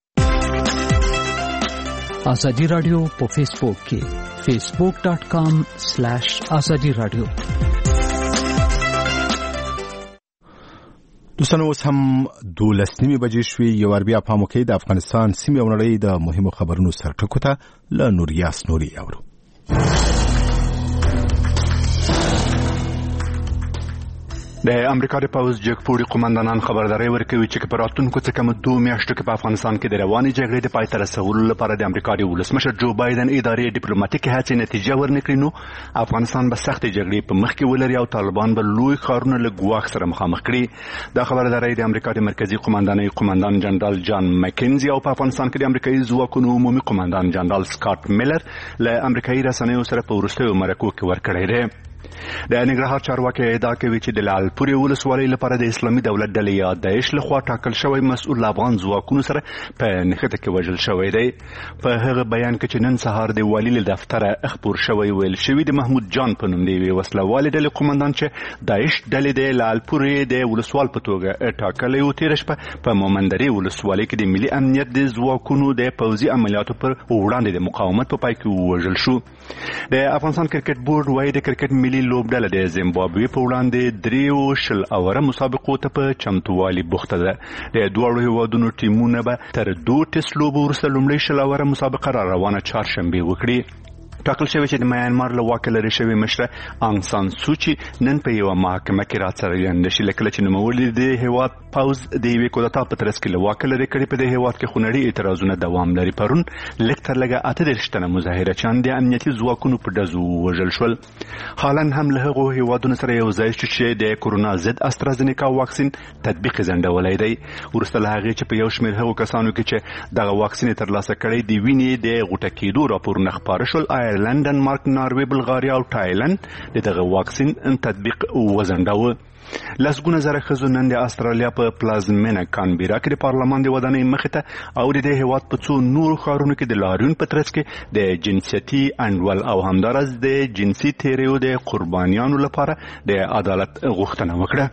ازادي رادیو په فیسبوک کې facebook.com/azadi radio. دوستانو اوس هم 12 بجې شوې. یو ور بیا پام وکړئ د افغانستان سیمې او نړۍ د مهمو خبرونو سرټکو ته له نوریاس نوري اورو. د امریکا د پوز جګپوړي قومندانان خبرداري ورکوي چې په راتلونکو څه کم 2 میاشتو کې په افغانستان کې د رواني جګړې د پای ته رسولو لپاره د امریکا د ولسمشر جو بایدن ادارې ډیپلوماټیکي هڅې نتیجه ورنکړي نو افغانستان به سخت جګړې په مخ کې ولري او طالبان به لوی ښارونه له ګواښ سره مخامخ کړي. دا خبرداري د امریکا د مرکزی قومندانۍ قومندان جنرال جان مکینزي او په افغانستان کې د امریکایي ځواکونو عمومي قومندان جنرال سکاټ میلر له امریکایي رسنیو سره په وروستیو مرکو کې ورکړی دی. د ننګرهار چارواکي ادعا کوي چې د لالپورې ولسوالۍ لپاره د اسلامي دولت ډلې یا داعش لخوا ټاکل شوی مسؤل افغان ځواکونو سره په نښته کې وژل شوی دی. په هغه بیان کې چې نن سهار د والي له دفتره خبر شوی ویل شوی د محمود جان په نوم دی وسلوال ډلې قومندان چې داعش ډلې د لالپورې د ولسوال په توګه ټاکلې و تیر شپه په مومندري ولسوالۍ کې د ملي امنیت د ځواکونو د پوځي عملیاتو پر وړاندې د مقاومت په پای کې وژل شو. د افغانستان کرکټ بورډ وايي د کرکټ ملي لوبډله د زیمبابوې په وړاندې 3 اوره مسابقو ته په چمتووالي بوخته ده. د دواړو هیوادونو ټیمونه به تر 2 ټیسټ لوبو وروسته لومړۍ 20 اوره مسابقه را روانه چهارشنبه وکړي. ټاکل شوی چې د میانمار له واکه لرې شوې مشره آنګ سان سوچي نن په یوه محکمه کې راڅرګنده شي. کله چې نوموړي د هیواد پوځ د یوې کودتا په ترڅ کې له واکه لرې کړي. په دې هیواد کې خونړي اعتراضونه دوام لري. پرون لږ تر لږه 38 تنه مظاهرچیان د امنیتي ځواکونو په ډزو وژل شول. حالا هم له هغو هیوادونو سره یو ځای شو چې د کورونا ضد استرازینیکا واکسین تطبیق ځنډولی دی. وروسته له هغې چې په یو شمېر هغو کسانو کې چې دغه واکسین یې ترلاسه کړی د وینې د غوټه کېدو راپورونه خپاره شول. آیرلند، ډنمارک، ناروې، بلغاریا او تایلند دغه واکسین تطبیق وځنډاوه. لسګونه زره ښځو نن د استرالیا په پلازمینه کانبیرا کې د پارلمان د ودانۍ مخې ته او د دې هیواد په څو نورو ښارونو کې د لاریون په ترڅ کې د جنسیتي انډول او همداراز د جنسي تیریو د قربانیانو لپاره د عدالت غوښتنه وکړه.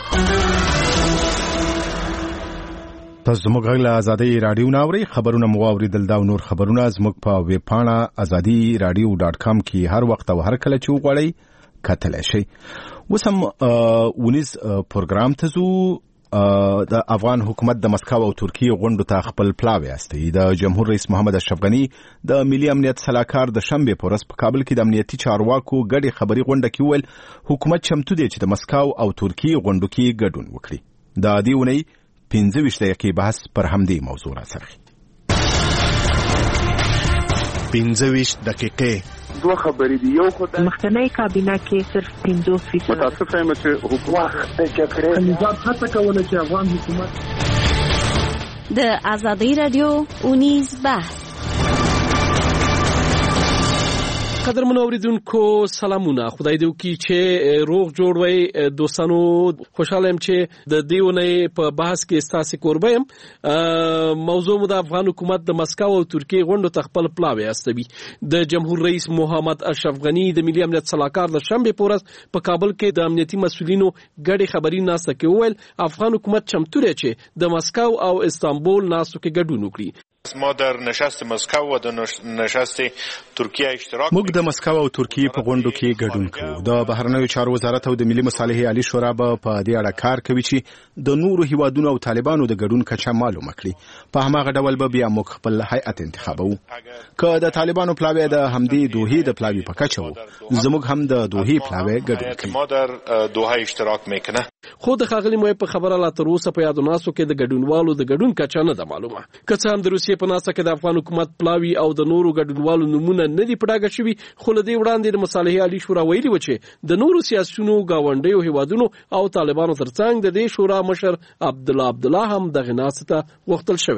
تاسو زموږ غږ له ازادي رادیو ناوړي خبرونه مو اوریدل. دا نور خبرونه زموږ په ویب پاڼه azadiradio.com کې هر وخت او هر کله چې وغواړئ کتلی شئ. اوس هم ونیز پروګرام ته ځو. د افغان حکومت د مسکو او ترکیې غونډو ته خپل پلاوی استوي. د جمهور رئیس محمد اشرف غني د ملي امنیت صلاحکار د شنبه په ورځ په کابل کې د امنیتي چارواکو ګډې خبري غونډه کې ویل حکومت چمتو دی چې د مسکو او ترکیې غونډو کې ګډون وکړي. د دې ونې 15 دقیقې بحث پر همدې موضوع راڅرخي. 15 دقیقې دوه خبرې دي. یو خدای مخکنی کابینه کې صرف 50% متاسفه یم چې حکومت نظام هڅه کوله چې افغان حکومت د ازادي رادیو اونیز بحث. قدرمنو اوریدونکو سلامونه. خدای دې وکړي چې روغ جوړ وي دوستانو. خوشاله یم چې د دې ونې په بحث کې ستاسو کوربه یم. موضوع مو د افغان حکومت د مسکو او ترکیې غونډو ته خپل پلاوی استوي. د جمهور رئیس محمد اشرف غني د ملي امنیت صلاحکار د شنبه په ورځ په کابل کې د امنیتي مسؤلینو ګډې خبري ناسته کې وویل افغان حکومت چمتو دی چې د مسکو او استانبول ناستو کې ګډون وکړي. ما در نشست مسکو و در نشست ترکیه اشتراک موږ د مسکو او ترکیې په غونډو کې ګډون کوو. د بهرنیو چارو وزارت او د ملي مصالحې عالی شورا به په دې اړه کار کوي چې د نورو هیوادونو او طالبانو د ګډون کچه معلومه کړي. په هماغه ډول به بیا موږ خپل هیئت انتخابو. که د طالبانو پلاوی د همدې دوحې د پلاوی په کچه وو زموږ هم د دوحې پلاوی ګډون کوي. ما در دوحه اشتراک میکنه. خو د ښاغلي مو په خبره لا تر اوسه په یادو ناسو کې د ګډونوالو د ګډون کچه نه ده معلومه. که څه هم د روسیې په ناسه کې د افغان حکومت پلاوی او د نورو ګډونوالو نمونه نه دي پډاګه شوي، خو له دې وړاندې د مصالحې عالی شورا ویلي و چې د نورو سیاسيونو گاونډیو هیوادونو او طالبانو ترڅنګ د دې شورا مشر عبدالله هم دغه ناسته وختل شوی دی.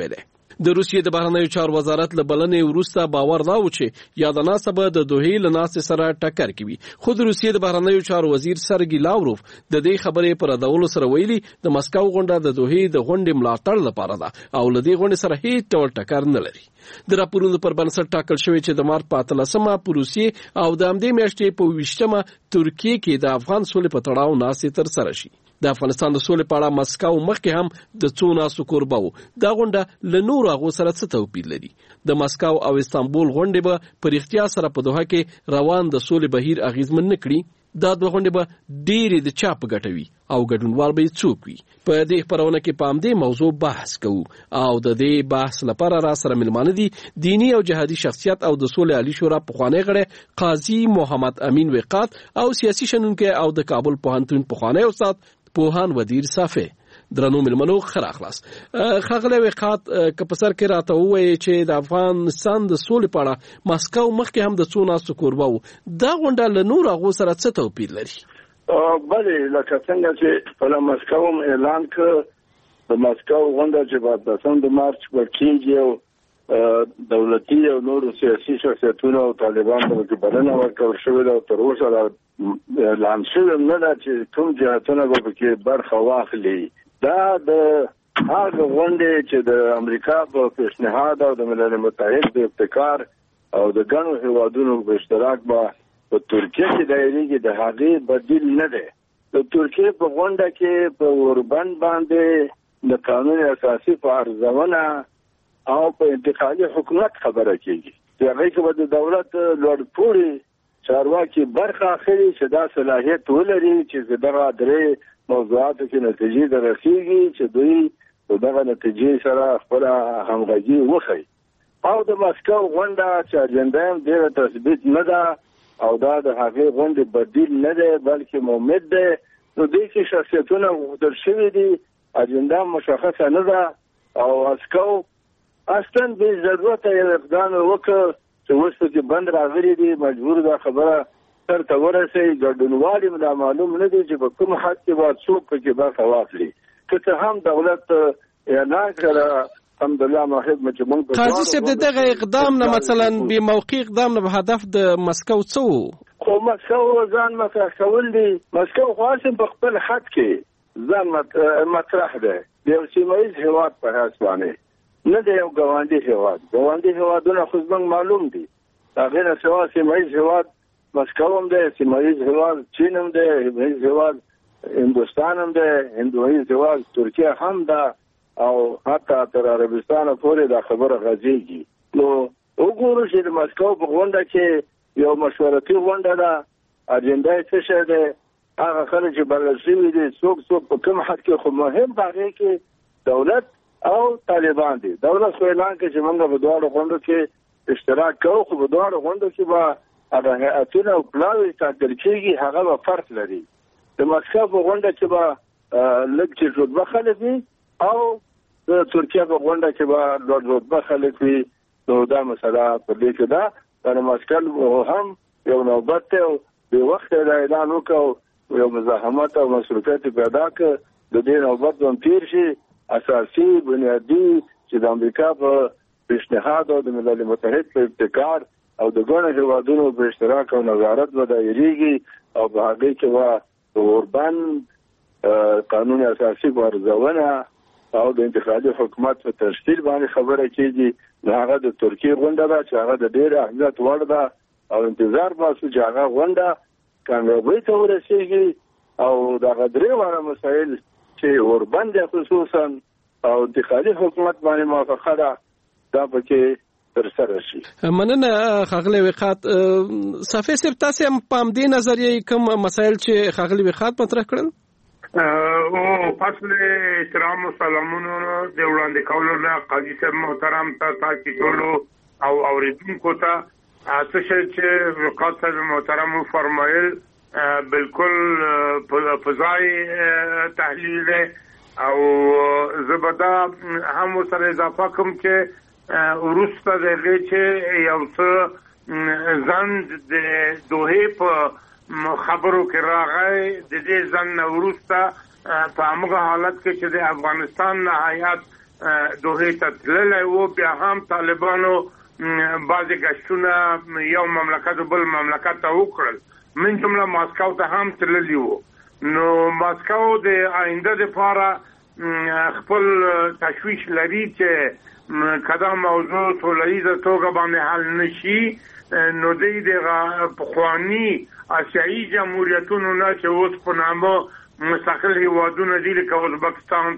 د روسیې د بهرنیو چارو وزارت له بلنې وروسته باور دا و چې یا د ناسه به د دوحې له ناستې سره ټکر کوي. خو د روسیې د بهرنیو چارو وزیر سرګي لاوروف د دې خبرې پر ردولو سره ویلي د مسکو غونډه د دوحې د غونډې ملاتړ لپاره ده او له دې غونډې سره هیڅ ډول ټکر نه لري. د راپورونو پر بنسټ ټاکل شوی چې د مارچ په 13مه په روسیې او د همدې میاشتې په 20مه ترکیه کې د افغان سولې په تړاو ناستې ترسره شي. د افغانستان د سولې په اړه مسکو مخکې هم د څو ناستو کوربه و. دا غونډه له نورو هغو سره څه توپیر لري؟ د مسکو او استانبول غونډې به په رښتیا سره په دوحه کې روان د سولې بهیر اغیزمن نه کړي؟ دا دوه غونډې به ډېرې د چا په ګټه وي او ګډونوال به یې څوک وي؟ په دې خپرونه کې په همدې موضوع بحث کوو او د دې بحث لپاره را سره مېلمانه دي دینی او جهادي شخصیت او د سولې عالي شورا پخوانی غړی قاضي محمد امین وقات او سیاسي شنونکی او د کابل پوهنتون پخوانی استاد پوهان ودیر صافی. درنو مېلمنو ښه راغلاست. ښاغلی وقات که په سر کې راته ووایې چې د افغانستان د سولې په اړه مسکو مخکې هم د څو ناستو کوربه و، دا غونډه له نورو هغو سره څه توپیر لري؟ بلې لکه څنګه چې په مسکو هم اعلان کړ د مسکو غونډه چې په 10 مارچ به کېږي او دولتي او نورو سیاسي شخصیتونو او طالبانو ته بلنه ورکړل شوې ده او تر اوسه اعلان شوی نه ده چې کوم جهتونه به پکې برخه واخلي. دا د هغه غونډې چې د امریکا په پیشنهاد او د ملل متحد د ابتکار او د ګڼو هیوادونو په اشتراک په ترکیه کې دایریږي د هغې بدیل نه دی. د ترکیه په غونډه کې په اوربند باندې د قانون اساسي په ارزونه او په انتقالي حکومت خبره کېږي چې هغې کې به د دولت لوړپوړي چارواکي برخه اخلي چې دا صلاحیت ولري چې دغه درې موضوعاتو کې نتیجې ته رسېږي چې دوی په دغه نتیجې سره خپله همغږي وښیي. او د مسکو غونډه چې اجنډا هم ډېره تثبیت نه ده او دا د هغې غونډې بدیل نه دی بلکې مؤمد دی. نو دې کې شخصیتونه غوښتل شوي دي، اجنډا مشخصه نه ده او مسکو اصلا بې ضرورته یو اقدام وکړ چې اوس پکې بند راغلي دي، مجبور دا خبره سر ته ورسوي. ګډونوال یې لا معلوم نه دی چې په کوم حد کې باید څوک پکې برخه واخلي. که څه هم دولت اعلان کړه الحمدلله محب چې موږ قاضي صاحب د دغه اقدام نه مثلا بې موقع اقدام نه هدف د مسکو څه و؟ خو مسکو ځان مطرح کول دي. مسکو خو په خپل حد کې ځان مطرح دی د یو سیمه ییز هېواد په حیث باندې، نه دی یو ګاونډي هېواد. ګاونډي هېوادونه خو زموږ معلوم دي، هغې نه سوا سیمه ییز هېواد مسکو هم دی، سیمه ییز هېواد چین هم دی، سیمه ییز هېواد هندوستان هم دی، هندویز هېواد ترکیه هم ده او حتی تر عربستانه پورې دا خبره غځېږي. نو وګورو چې د مسکو په غونډه کې یو مشورتي غونډه ده، اجنډا یې څه شی دی، هغه خلک چې بلل شوي دي څوک په کوم حد کې، خو مهم په هغې کې دولت او طالبان دي. دولت خو اعلان کړي چې موږ په دواړو غونډو کې اشتراک کوو، خو په دواړو غونډو کې به هغه هیئتونه او پلاوي ټاکل کېږي، هغه به فرق لري. د مسکو په غونډه کې به لږ چې رتبه خلک وي او د ترکیه په غونډه کې به لوړ رتبه خلک وي. نو دا مسله په دې کې ده د مسکو هم یو نوبت دی او بې وخته دا اعلان وکړ یو مزاحمت او مصروفیت پیدا کړ. د دې نوبت به هم تېر شي. اساسي بنیادي چې د امریکا په پیشنهاد او د ملل متحد په ابتکار او د ګڼو هېوادونو په اشتراک او نظارت به دایریږي او په هغې کې به د اوربند قانون اساسي په ارزونه او د انتقالي حکومت په تشکیل باندې خبره کېږي. نو هغه د ترکیې غونډه ده چې هغه د ډېر اهمیت وړ ده او انتظار باسو چې هغه غونډه کامیابۍ ته ورسېږي او دغه درې واړه مسایل چې اوربند خصوصا او انتقالي حکومت باندې موافقه ده دا پکې ترسره شي. مننه ښاغلی وقات صافی صاحب، تاسې هم په همدې نظریې کوم مسایل چې ښاغلی وقات مطرح کړل؟ او فصل احترام و سلامونو د وړاندې کولو نه قاضي صاحب محترم ته تاسو ټولو او اوریدونکو ته څه شی چې وقات صاحب محترم فرمایل بالکل فضای تحلیل ده او زبدا هم سره اضافه کوم چې ورسته دغه چې یو څه زند د دوه په خبرو کې راغی د دې ځن ورسته په هغه حالت کې چې د افغانستان هیات دوه ته تللی و. بیا هم طالبانو بعضې ګشتونه یو مملکت بل مملکت ته وکړل، من جمله ماسکو ته هم تللی و. نو ماسکو د آینده دپاره خپل تشویش لري چې کدا موضوع ټولنیزه توګه باندې حل نشي، نو دوی د پخواني آسیایي جمهوریتونو نه چې اوس په نامه مستقل هیوادونه دي لکه ازبکستان،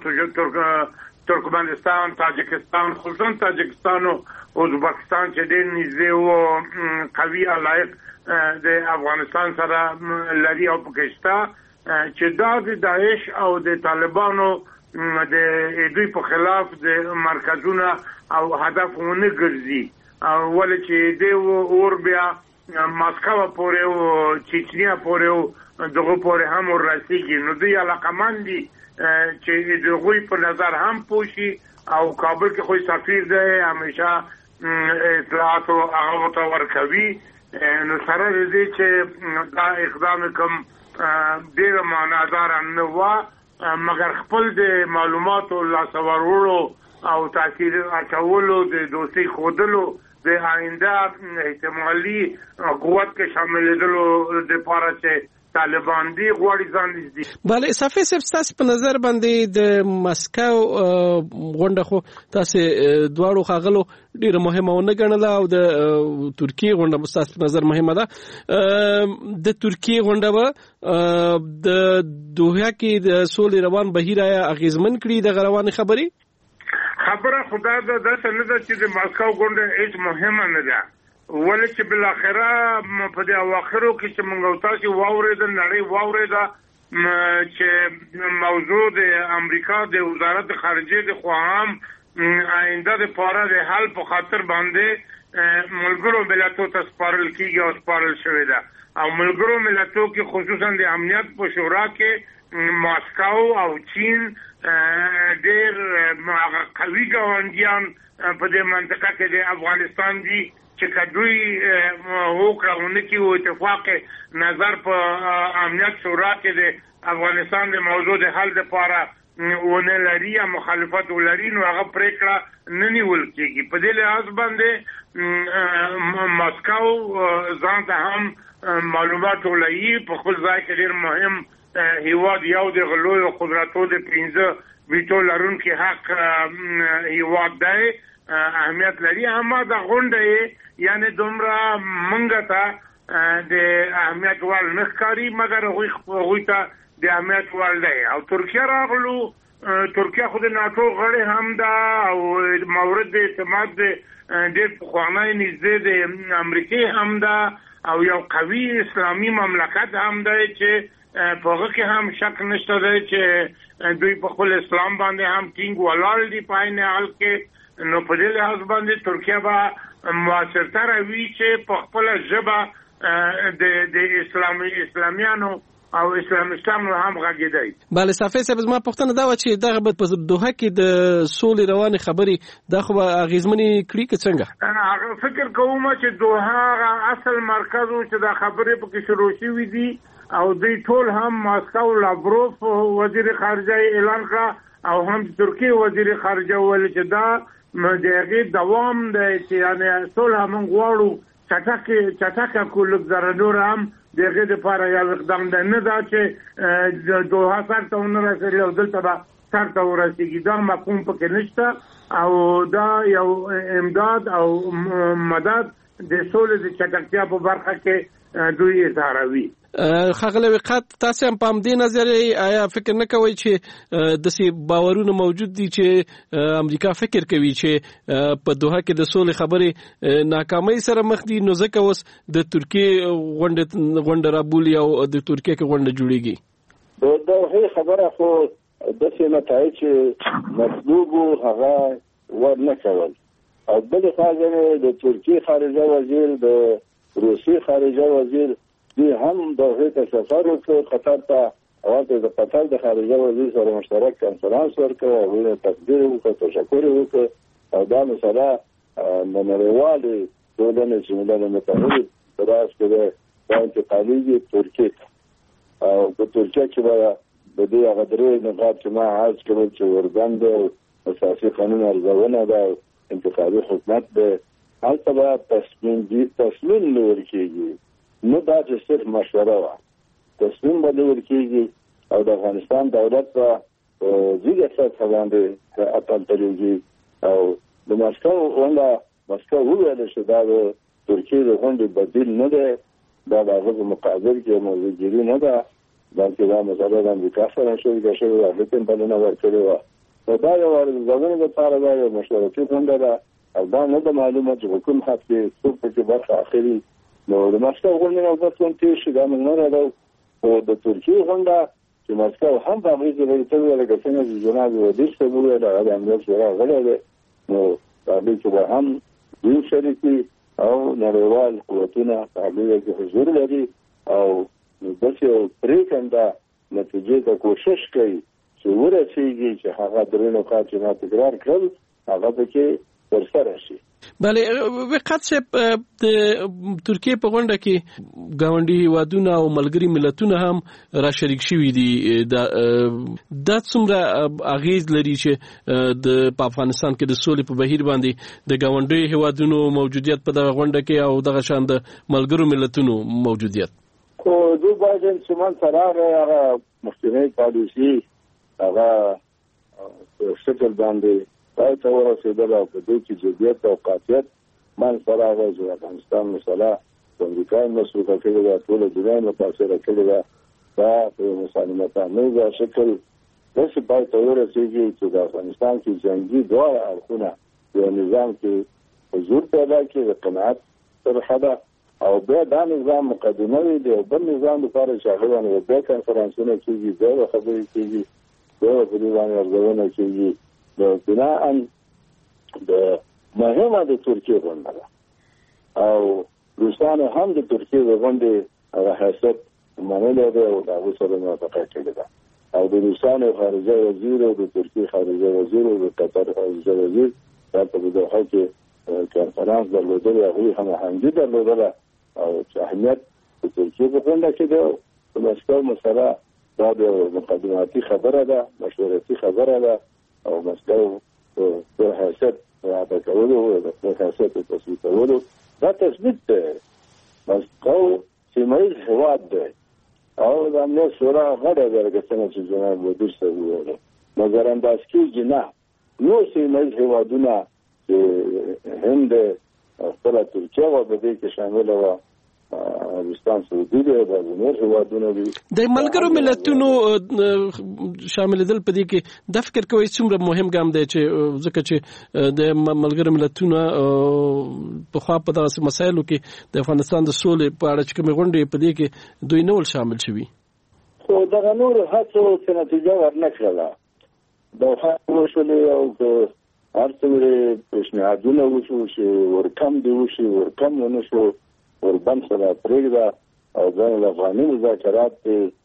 ترکمنستان، تاجکستان، خصوصا تاجکستان او ازبکستان چې ډېر نږدې و قوي علایق د افغانستان سره لري او پکشته، چې دا د داعش او د طالبانو د دوی په خلاف د مرکزونه او هدف ونه ګرځي، ولې چې دی اور بیا ماسکو پورې او چچنیا پورې او دغه پورې هم ورسیږي. نو دوی علاقمند دي چې دغوی په نظر هم پوشي او کابل کې خو سفیر دی همیشه اطلاعات او هغه ته ورکوي. نو سره دې چې دا اقدام کوم ډېر معنادار نه و، مګر خپل د معلوماتو لاسته ورغلو او تاثیر اچولو د دوستۍ ښودلو د آینده احتمالي قوت کې شاملېدلو دپاره چې طالبان دي غواړي ځان نږدې. بله صافي صاحب ستاسې په نظر باندې د مسکو غونډه خو تاسې دواړو ښاغلو ډېره مهمه ونه ګڼله او د ترکیې غونډه ستاسې په نظر مهمه ده. د ترکیې غونډه به د دوحه کې د سولې روان بهیر آیا اغېزمن کړي دغه روانې خبره خدا ده داسې نه ده چې د ماسکو غونډه هېڅ مهمه نه ده، ولې چې بالاخره په دې اواخرو کې چې موږ تاسو واورېدل، نړۍ واورېده چې موضوع د امریکا د وزارت خارجه د خوا هم آینده دپاره د حل په خاطر باندې ملګرو ملتونو ته سپارل کېږي او سپارل شوې ده، او ملګرو ملتونو کې خصوصا د امنیت په شورا کې ماسکو او چین ډېر قوي ګاونډیان په دې منطقه کې د افغانستان دي چې کدوی وکړه ونکي او اتفاق نظر په امنیت شورا کې د افغانستان د موضوع د حل لپاره ونه لري یا مخالفت ولري، نو هغه پریکړه نه نیول کېږي. په دې لحاظ باندې ماسکو ځان ته هم معلومات ولري، په خپل ځای کې ډېر مهم هیواد یو د غلو قدرتو د 15 ویټو لرونکي حق هیواد دی، اهمیت لري. اما د غونډه یعنی دومره منګه ته د اهمیت وړ نه ښکاري، مګر هغوی ته د اهمیت وړ دی. او ترکیه راغلو، ترکیه خو د ناټو غړی هم ده او مورد د اعتماد ډېر پخوانی نږدې د امریکې هم ده او یو قوي اسلامي مملکت هم دی چې په هغه کې هم شک نشته دی چې دوی په خپل اسلام باندې هم ټینګ ولاړ دي په عین حال کې. نو په دې لحاظ باندې ترکیه به موثرتره وي چې په خپله ژبه د اسلامیانو او اسلامستانو هم غږېدی. بله صافي صاحب زما پوښتنه دا وه چې دغه به په دوحه کې د سولې روانې خبرې دا خو به اغېزمنې کړي که څنګه؟ فکر کوم چې دوحه هغه اصل مرکز و چې دا خبرې پکې شروع شوي دي او دوی ټول هم ماسکو لاوروف وزیر خارجه اعلان کړه او هم ترکیه وزیر خارجه ویل چې دا د هغې دوام دی چې یعنې صلح موږ غواړو چټکه کړو، لږ ذره نور هم د هغې دپاره یو اقدام دی، نه دا چې د دوحه سر ته ونه رسېږي او دلته به سر ته ورسېږي، دا مفهوم پکې نشته او دا یو امداد او مدد د سولې د چټکتیا په برخه کې دوی اظهاروي. ښاغلی وقات تاسې هم په همدې نظر آیا فکر نه کوئ چې داسې باورونه موجود دي چې امریکا فکر کوي چې په دوحه کې د سولې خبرې ناکامۍ سره مخ دي، نو ځکه اوس د ترکیې غونډه رابولي او د ترکیې کې غونډه جوړیږي؟ د دوحې خبره خو داسې نتایج چې مطلوب وو هغه ورنه کول، او بلې خوا د ترکیې خارجه وزیر، د روسیې خارجه وزیر دوی هم دوحې ته سفر وکړ، قطر ته هغه د قطر د خارجه وزیر سره مشترک کنفرانس ورکړ، هغوی تقدیر وکړ، تشکر وکړ او دا مسله د نړیوالې ټولنې چې ملل متحد په راس کې ده دا انتقالېږي ترکیې ته، او په ترکیه کې به د دې هغه درې نقاط چې ما عرض کړل چې اردن دی، اساسي قانون ارزونه ده انتخابي حکومت ده هلته به تصمیم لور کېږي نو دا چې صرف مشوره وه تصمیم به لور کېږي او د افغانستان دولت به ځیږه سطحه باندې اتل تلېږي او د مسکو وویل چې دا د ترکیې د غونډې بدیل نه دی دا د هغه په مقابل کې موضوعګیري نه ده بلکې دا مسله د امریکا سره شریکه شوې ده هغې ته یې بلنه ورکړې وه نو دا یو ارزونې لپاره دا یو مشورتي غونډه ده او دا نه ده معلومه چې په کوم حد کې څوک پکې برخه اخلي نو د مسکو غونډې نه بس هم تېر شي دا موږ نه راډو خو د ترکیې غونډه چې مسکو هم په هغې کې لري ته وویل لکه څنګه چې جناب وزیر صاحب وویل هغه د امنیت شورا غړی دی نو په هغې کې به هم دوی شریک وي او نړیوال قوتونه په هغې کې حضور لري او داسې یو پرېکنده نتیجې ته کوشش کوي چې ورسېږي چې هغه درې نقاط چې ما تکرار کړل هغه پکې ترسره شي. بله وقت صاحب د ترکیې په غونډه کې ګاونډي هیوادونه او ملګري ملتونه هم را شریک شوي دي دا څومره اغیز لري چې په افغانستان کې د سولې په بهیر باندې د ګاونډي هیوادونو موجودیت په دغه غونډه کې او دغه شان د ملګرو ملتونو موجودیت خو دوی باید چې من سره هغه مخکنی پالیسي هغه شکل باندې پای ته ورسېدل او په دې کې جدیت او قاطعیت من سره هغه چې افغانستان مسله د امریکا مصروفه کړې ده ټوله دنیا متاثره کړې ده دا په مسالمتانه شکل داسې پای ته ورسېږي چې د افغانستان کې جنګي دواړه اړخونه یو نظام کې حضور پیدا کړي د قناعت طرحه ده او بیا دا نظام مقدمه وي د یو بل نظام لپاره چې هغه باندې بیا کنفرانسونه کېږي بیا خبرې کېږي بیا په دې باندې ارزونه کېږي د بناء د مهمه د ترکیې غونډه ده او روسانو هم د ترکیې د غونډې هغه حیثیت منلی دی او د هغوی سره موافقه کړې ده او د روسانو خارجه وزیر او د ترکیې خارجه وزیر او د قطر خارجه وزیر دا په دوحه کې کنفرانس درلودلی هغوی هماهنګي درلودله او چې اهمیت د ترکیې په غونډه کې دی په مسکو مسله دا د مقدماتي خبره ده مشورتي خبره ده او مسکو پر حیثیت اعاده کولو د حیثیت تثبیتولو دا تثبیت دی مسکو سیمهیز هېواد دی او د امنیت شورا غړی دی لکه څنګه چې جناب وزیر صاحب وویل نظرانداز کېږي نه نور سیمهیز هېوادونه چې هند خپله ترکیه وه په دې کې شامله وه عربستان سعودي دی دا نور هېوادونه دي د ملګرو ملتونو شاملېدل په دې کې دا فکر کوئ څومره مهم ګام دی چې ځکه چې د ملګرو ملتونو پخوا په دغسې مسایلو کې د افغانستان د سولې په اړه چې کومې غونډې په دې کې دوی نه ول شامل شوي خو دغه نورو هڅو څه نتیجه ورنه کړله دوحه وشولې او هر څومره پیشنهادونه وشو چې ورکم دې وشي ورکم ونه شو وربند سره پرېږده او ځان د افغاني مذاکرات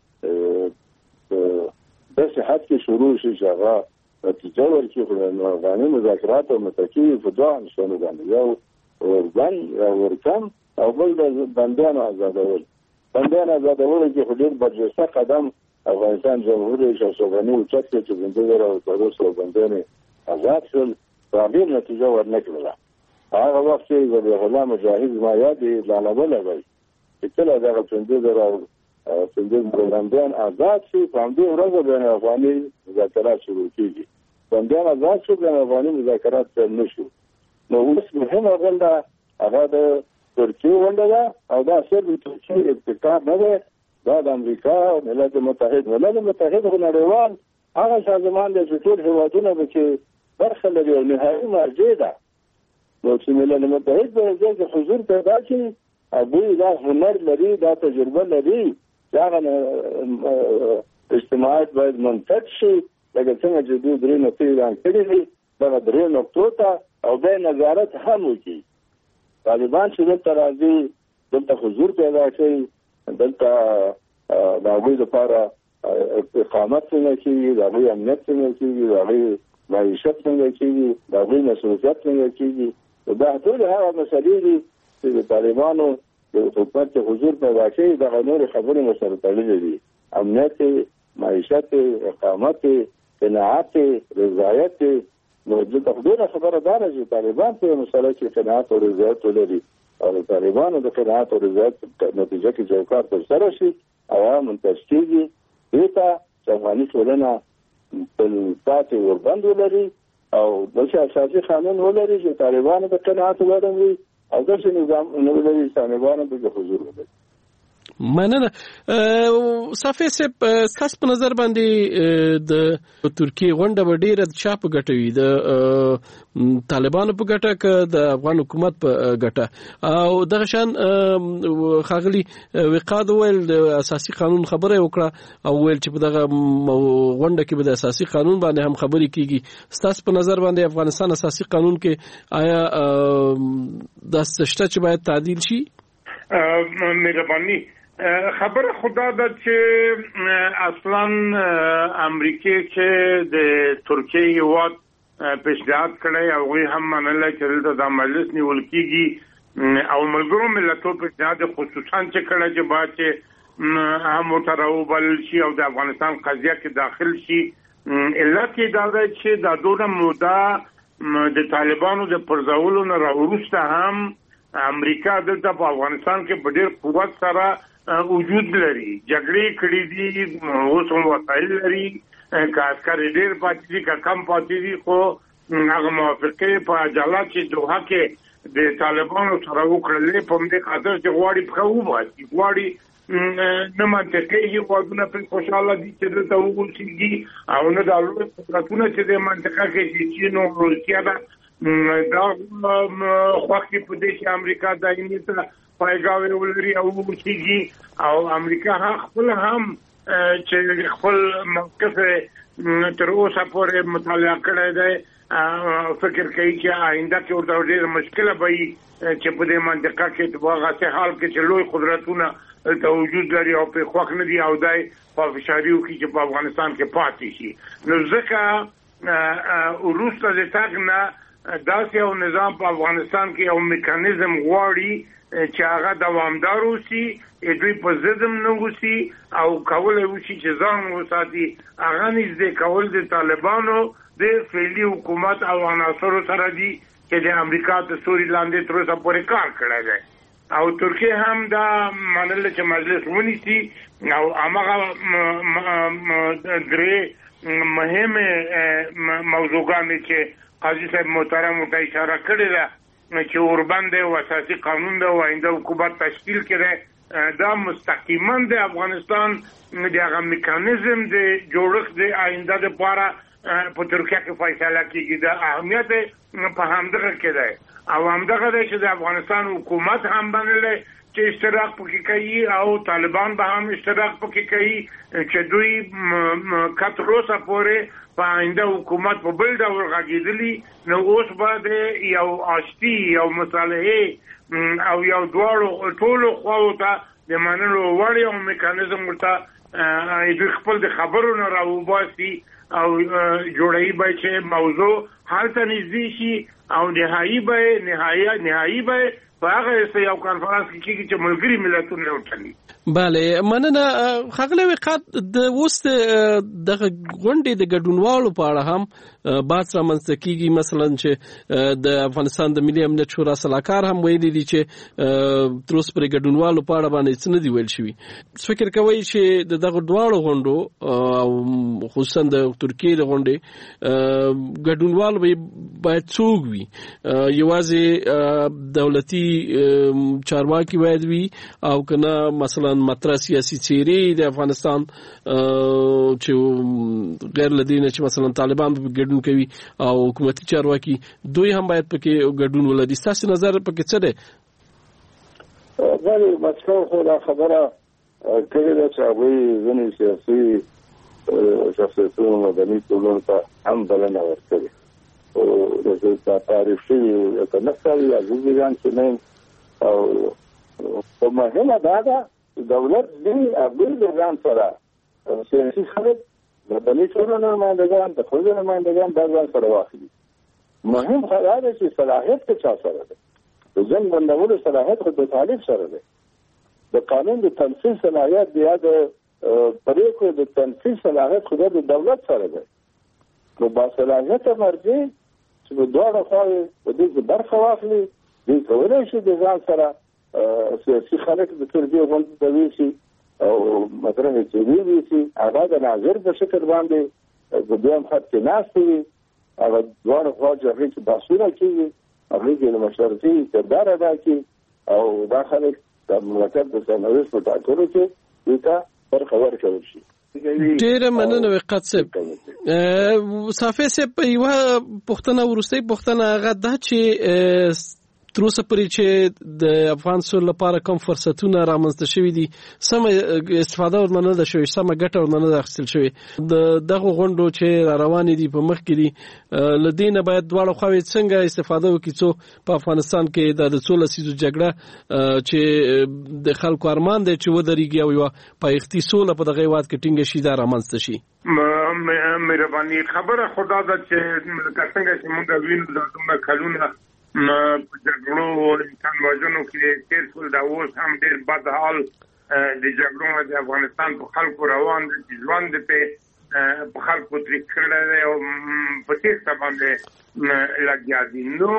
داسې حد کې شروع شي چې هغه نتیجه ورکړي خو د افغاني مذاکرات او متکي په دوه نشانو باندې یو وربند یا ورکم او بل د بندیانو آزادول کې خو ډېر برجسته قدم افغانستان جمهوري اشرف غني اوچت کړ چې 2500 بندیان آزاد شول په هغې نتیجه ورنه کړله هغه وخت چې ذبیح الله مجاهد ما یاد اعلانولی وی چې کله دغه 25,000 بندیان آزاد شي په همدې ورځ بین افغاني مذاکرات شروع کېږي بندیان آزاد شو بین افغاني مذاکرات پیل نه شو نو اوس مهمه غونډه هغه د ترکیې غونډه ده او دا صرف د ترکیې ابتکار نه دی دا د امریکا او ملت متحد خو نړیوال هغه سازمان دی چې ټول هېوادونه به کې برخه لري او نهایي مرجع ده نو چې ملل متحد په ځای کې حضور پیدا کړي هغوی دا هنر لري دا تجربه لري چې هغه اجتماعات باید منتج شي لکه څنګه چې دوی 3 نقطې اعلان کړي دي دغه 3 نقطو ته او بیا نظارت هم وکړي طالبان چې دلته راځي دلته حضور پیدا کوي دلته د هغوی لپاره اقامت څنګه کېږي د هغوی امنیت څنګه کېږي د هغوی معیشت څنګه کېږي د هغوی مصروفیت څنګه کېږي دا ټول هغه مسلې دي چې د طالبانو د حکومت حضور پیدا کوي دغه نورې خبرې ورسره تړلې دي امنیت معیشت اقامت قناعت رضایت نو دلته ډېره خبره دا ده چې طالبان په مسله کې قناعت او رضایت ولري او د طالبانو د قناعت او رضایت نتیجه کې چوکاټ ترسره شي او منتج کېږي دې ته چې افغاني ټولنه پاتې وربند ولري او دغه اساسي قانون ولري چې طالبانو د قناعت وړ وي او دغه نظام نو ولري طالبانو د حضور ولري. مننه. صافي صاحب تاسو په نظر باندې د ترکیه غونډه به ډیره د چا په ګټه وي، د طالبانو په ګټه که د افغان حکومت په ګټه؟ او دغه شان خاغلی وقاد ویل د اساسي قانون خبره وکړه او ویل چې په دغه غونډه کې به د اساسي قانون باندې هم خبرې کیږي. تاسو په نظر باندې افغانستان اساسي قانون کې آیا د سشته چې باید تعدیل شي؟ مهرباني خبره خدا ده چې اصلا امریکای چې د ترکیه هیواد پیشنهاد کړی او هغوی هم منله چې دلته د مجلس نیول کېږي او ملګرو ملتونو پیشنهاد خصوصا چې کړی چې باید چې هم ورته راوبلل شي او د افغانستان قضیه کې داخل شي. علت یې دا ده چې دا دونه موده د طالبانو د پرځولو نه راوروسته هم امریکا دلته په افغانستان کې په ډېر قوت سره وجود لري، جګړې کړې دي، اوس هم وسایل لري، که عسکر ډېر پاتې دي که کم پاتې دي، خو هغه موافقې په عجله چې دوحه کې د طالبانو سره وکړلې په همدې خاطر چې غواړي پښه وباسي، غواړي نه منطقي هېوادونه پرې خوشحاله دي چې دلته وګرځېږي او نه دا لوی قدرتونه چې د منطقه کې چې چین او روسیه ده دا خوښي په دې چې امریکا دایمي ته پایګاوې ولري او وچیږي او امریکا خپل هم چې خپل موقف تر اوسه پورې مطالعه کړی دی، فکر کوي چې آینده کې ورته ډېر مشکله به وي چې په دې منطقه کې په هغه حال کې چې لوی قدرتونه دلته وجود لري او پرې خوښ نه دي او دی پافشاري وکړي چې په افغانستان کې پاتې شي. نو ځکه وروسته د تګ نه داسې یو نظام په افغانستان کې یو میکانیزم غواړي چې هغه دوامدار اوسي، دوی په ضد هم نه اوسي او کولی وشي چې ځان وساتي. هغه نږدې کول د طالبانو د فعلي حکومت او عناصرو سره دي چې د امریکا د سوري لاندې تر اوسه پورې کار کړی دی او ترکیه هم دا منله چې مجلس ونیسي او هماغه درې مهمې موضوعګانې چې قاضي صاحب محترم ورته اشاره کړې ده چې اوربند او اساسي قانون د آینده حکومت تشکیل کړي، دا مستقیما د افغانستان د هغه میکانیزم د جوړښت د آینده لپاره په ترکیه کې فیصله کیږي. د اهمیت په همدغه کې ده او همدغه ده چې د افغانستان حکومت هم باندې چې اشتراک پکې کوي او طالبان به هم اشتراک پکې کوي چې دوی کتر اوسه پورې په آینده حکومت په بل ډول غږېدلي. نو اوس به د یو آشتي یو مصالحې او یو دواړو ټولو خواو ته د منلو وړ یو میکانیزم ورته دوی خپل د خبرو نه راوباسي او جوړوي به چې موضوع هلته نږدې شي او نهایي به په هغه یو کانفرنس کې کېږي چې ملګري ملتونه وټاکي. بله مننه. ښاغلی وقاد د اوس دغه غونډې د ګډونوالو په اړه هم بحث رامنځته کیږي، مثلا چې د افغانستان د ملي امنیت شورا سلاکار هم ویلي دي چې تر اوسه پورې ګډونوالو په اړه باندې څه نه دي ویل شوي. فکر کوئ چې د دغه دواړو غونډو او خصوصا د ترکیې د غونډې ګډونوال باید څوک وي؟ یوازې دولتي چارواکي باید وي او کنه مثلا مطرح سیاسي څیرې د افغانستان چې غیر لدینه چې مثلا طالبان په ګډون کوي او حکومتي چارواکي دوی هم باید پکې ګډون ولري. ستاسو نظر پکې څه دی؟ غواړي مسکو خو دا خبره کړې ده چې هغوی ځینې سیاسي شخصیتونو مدني ټولنو ته هم بلنه ورکړې او تعریف شوي که نه سوي عزیزان چې نه او په مهمه دا ده دولت هغوی د ځان سره سیاسي خلک مدني ټولنو نمایندګان د ښځو نمایندګان دا ځان سره واخلي. مهم دا ده چې صلاحیت په چا سره ده، د ځان بندولو صلاحیت خو د طالب سره ده، د قانون د تنفیذ صلاحیت یا د پریکړو د تنفیذ صلاحیت خو د دولت سره ده. نو با صلاحیت مرجع چې په دواړه خواوې په دې کې برخه واخلي. دوی کولی شي د ځان سره سیاسي خلک د تربیې غونډې ته ویسي او مطرحې چې ویسي هغه د ناظر په شکل باندې د دویم خط کې ناستې وي. هغه دواړه خواوې هغې کې بحثونه کېږي، هغې کې د مشورتي کردار ادا کړي او دا خلک د مملکت د سرنوشت په ټاکلو کې دوی ته برخه ورکول شي. ډېره مننه وقت صاحب. صافی صاحب یوه پوښتنه وروستۍ پوښتنه هغه ده چې تر اوسه پورې چې د افغان سولې لپاره کوم فرصتونه رامنځته شوي دي سمه استفاده ورنه نه ده شوې، سمه ګټه ورنه نه ده اخیستل شوې. د دغو غونډو چې را روانې دي په مخ کې دي له دې نه باید دواړه خواوې څنګه استفاده وکړي څو په افغانستان کې د څو لسیزو جګړه چې د خلکو ارمان دی چې ودرېږي او یوه پایښتي سوله په دغه هېواد کې ټینګه شي دا رامنځته شي. مهرباني خبره خدا ده چې څنګه چې موږ وینو دا دومره کلونه په جګړو او انسان وژنو کې تیر شول، دا اوس هم ډېر بد حال د جګړو د افغانستان په خلکو روان دي چې ژوند په خلکو ترې کړی دی او په تېښته باندې لګیا دي. نو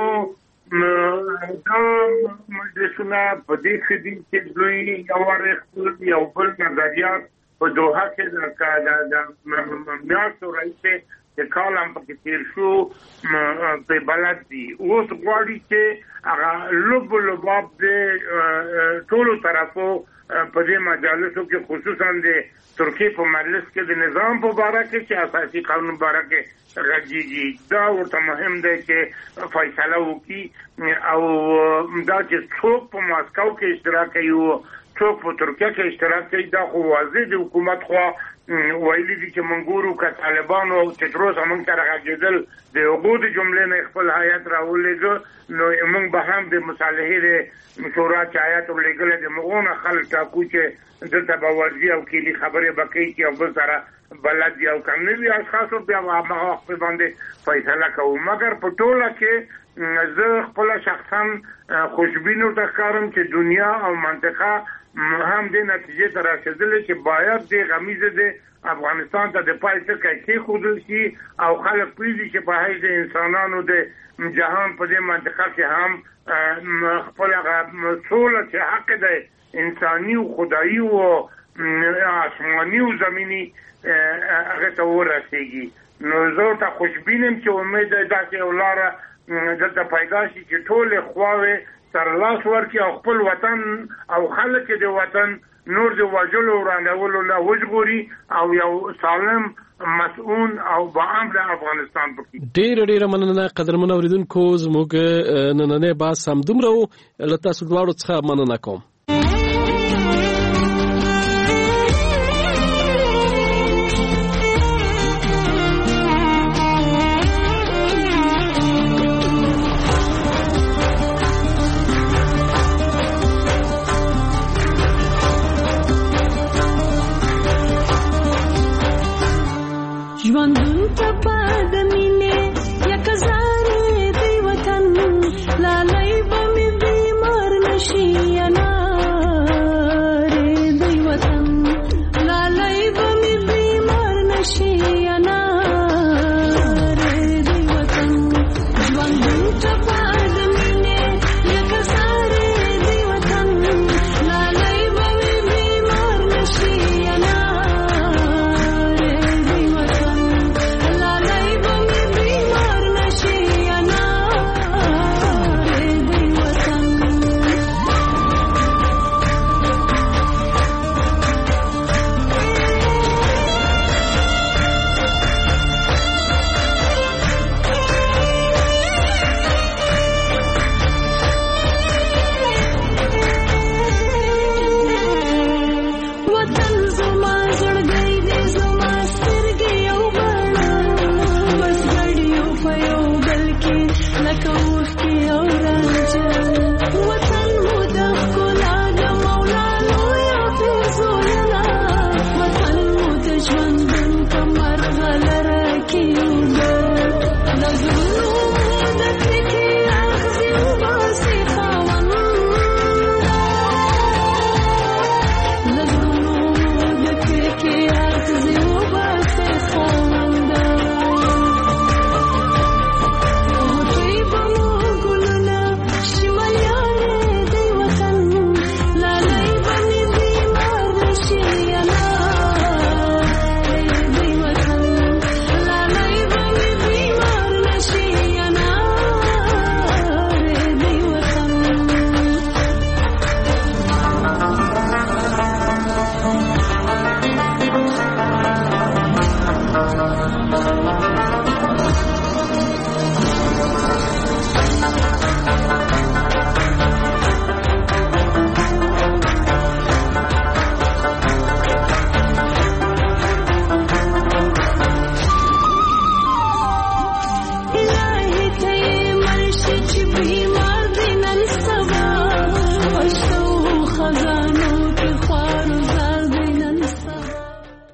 دا مجلسونه په دې ښه دي چې دوی یو خپل یو بل نظریات په دوحه کې د میاشتو راهیسې د کال هم پکې تېر شو په بلد دي. اوس غواړي چې هغه لب لباب د ټولو طرفو په دې مجالسو کې خصوصا د ترکیې په مجلس کې د نظام په باره کې چې اساسي قانون باره کې غږیږي دا ورته مهم دی چې فیصله وکړي او دا چې څوک په ماسکو کې اشتراک کوي او څوک په ترکیه کې اشتراک کوي دا خو واضح د حکومت خوا ویلي دي چې منګورو که طالبانو چې تر اوسه موږ ته راغږېدل د هغو د جملې نه خپل هیات راولېږه نو موږ به هم د مصالحې د شورا چې هیات ورلېږلی د هغو نه خلک ټاکو چې دلته به ورځي او کلي خبرې به کوي چې یو بل سره بلد دي او که نه وي اشخاصو بیا به هماغه خپل باندې فیصله کوو. مګر په ټوله کې زه خپله شخصا خوشبینو ته ښکارم چې دنیا او منطقه هم د نتیجې ته رسېدلې چې باید د غمیزه د افغانستان ته د پای ټکی کېښودل شي او خلک پوهېږي چې په حیث د انسانانو د جهان په دې منطقه کې هم خپل هغه سوله چې حق دی انساني او خدایي او آسماني او زمیني هغه ته ورسېږي. نو زه ورته خوشبین یم چې امید دی داسې یو لاره دلته پیدا شي چې ټولې خواوې سرلاس ورکړي او خپل وطن او خلک د وطن نور د وژلو او ورانولو نه وژغوري او یو سالم مسؤون او باامن افغانستان پکې. ډېره مننه قدرمن اوریدونکو، زموږ نننې بحث همدومره و. له تاسو دواړو څخه مننه کوم.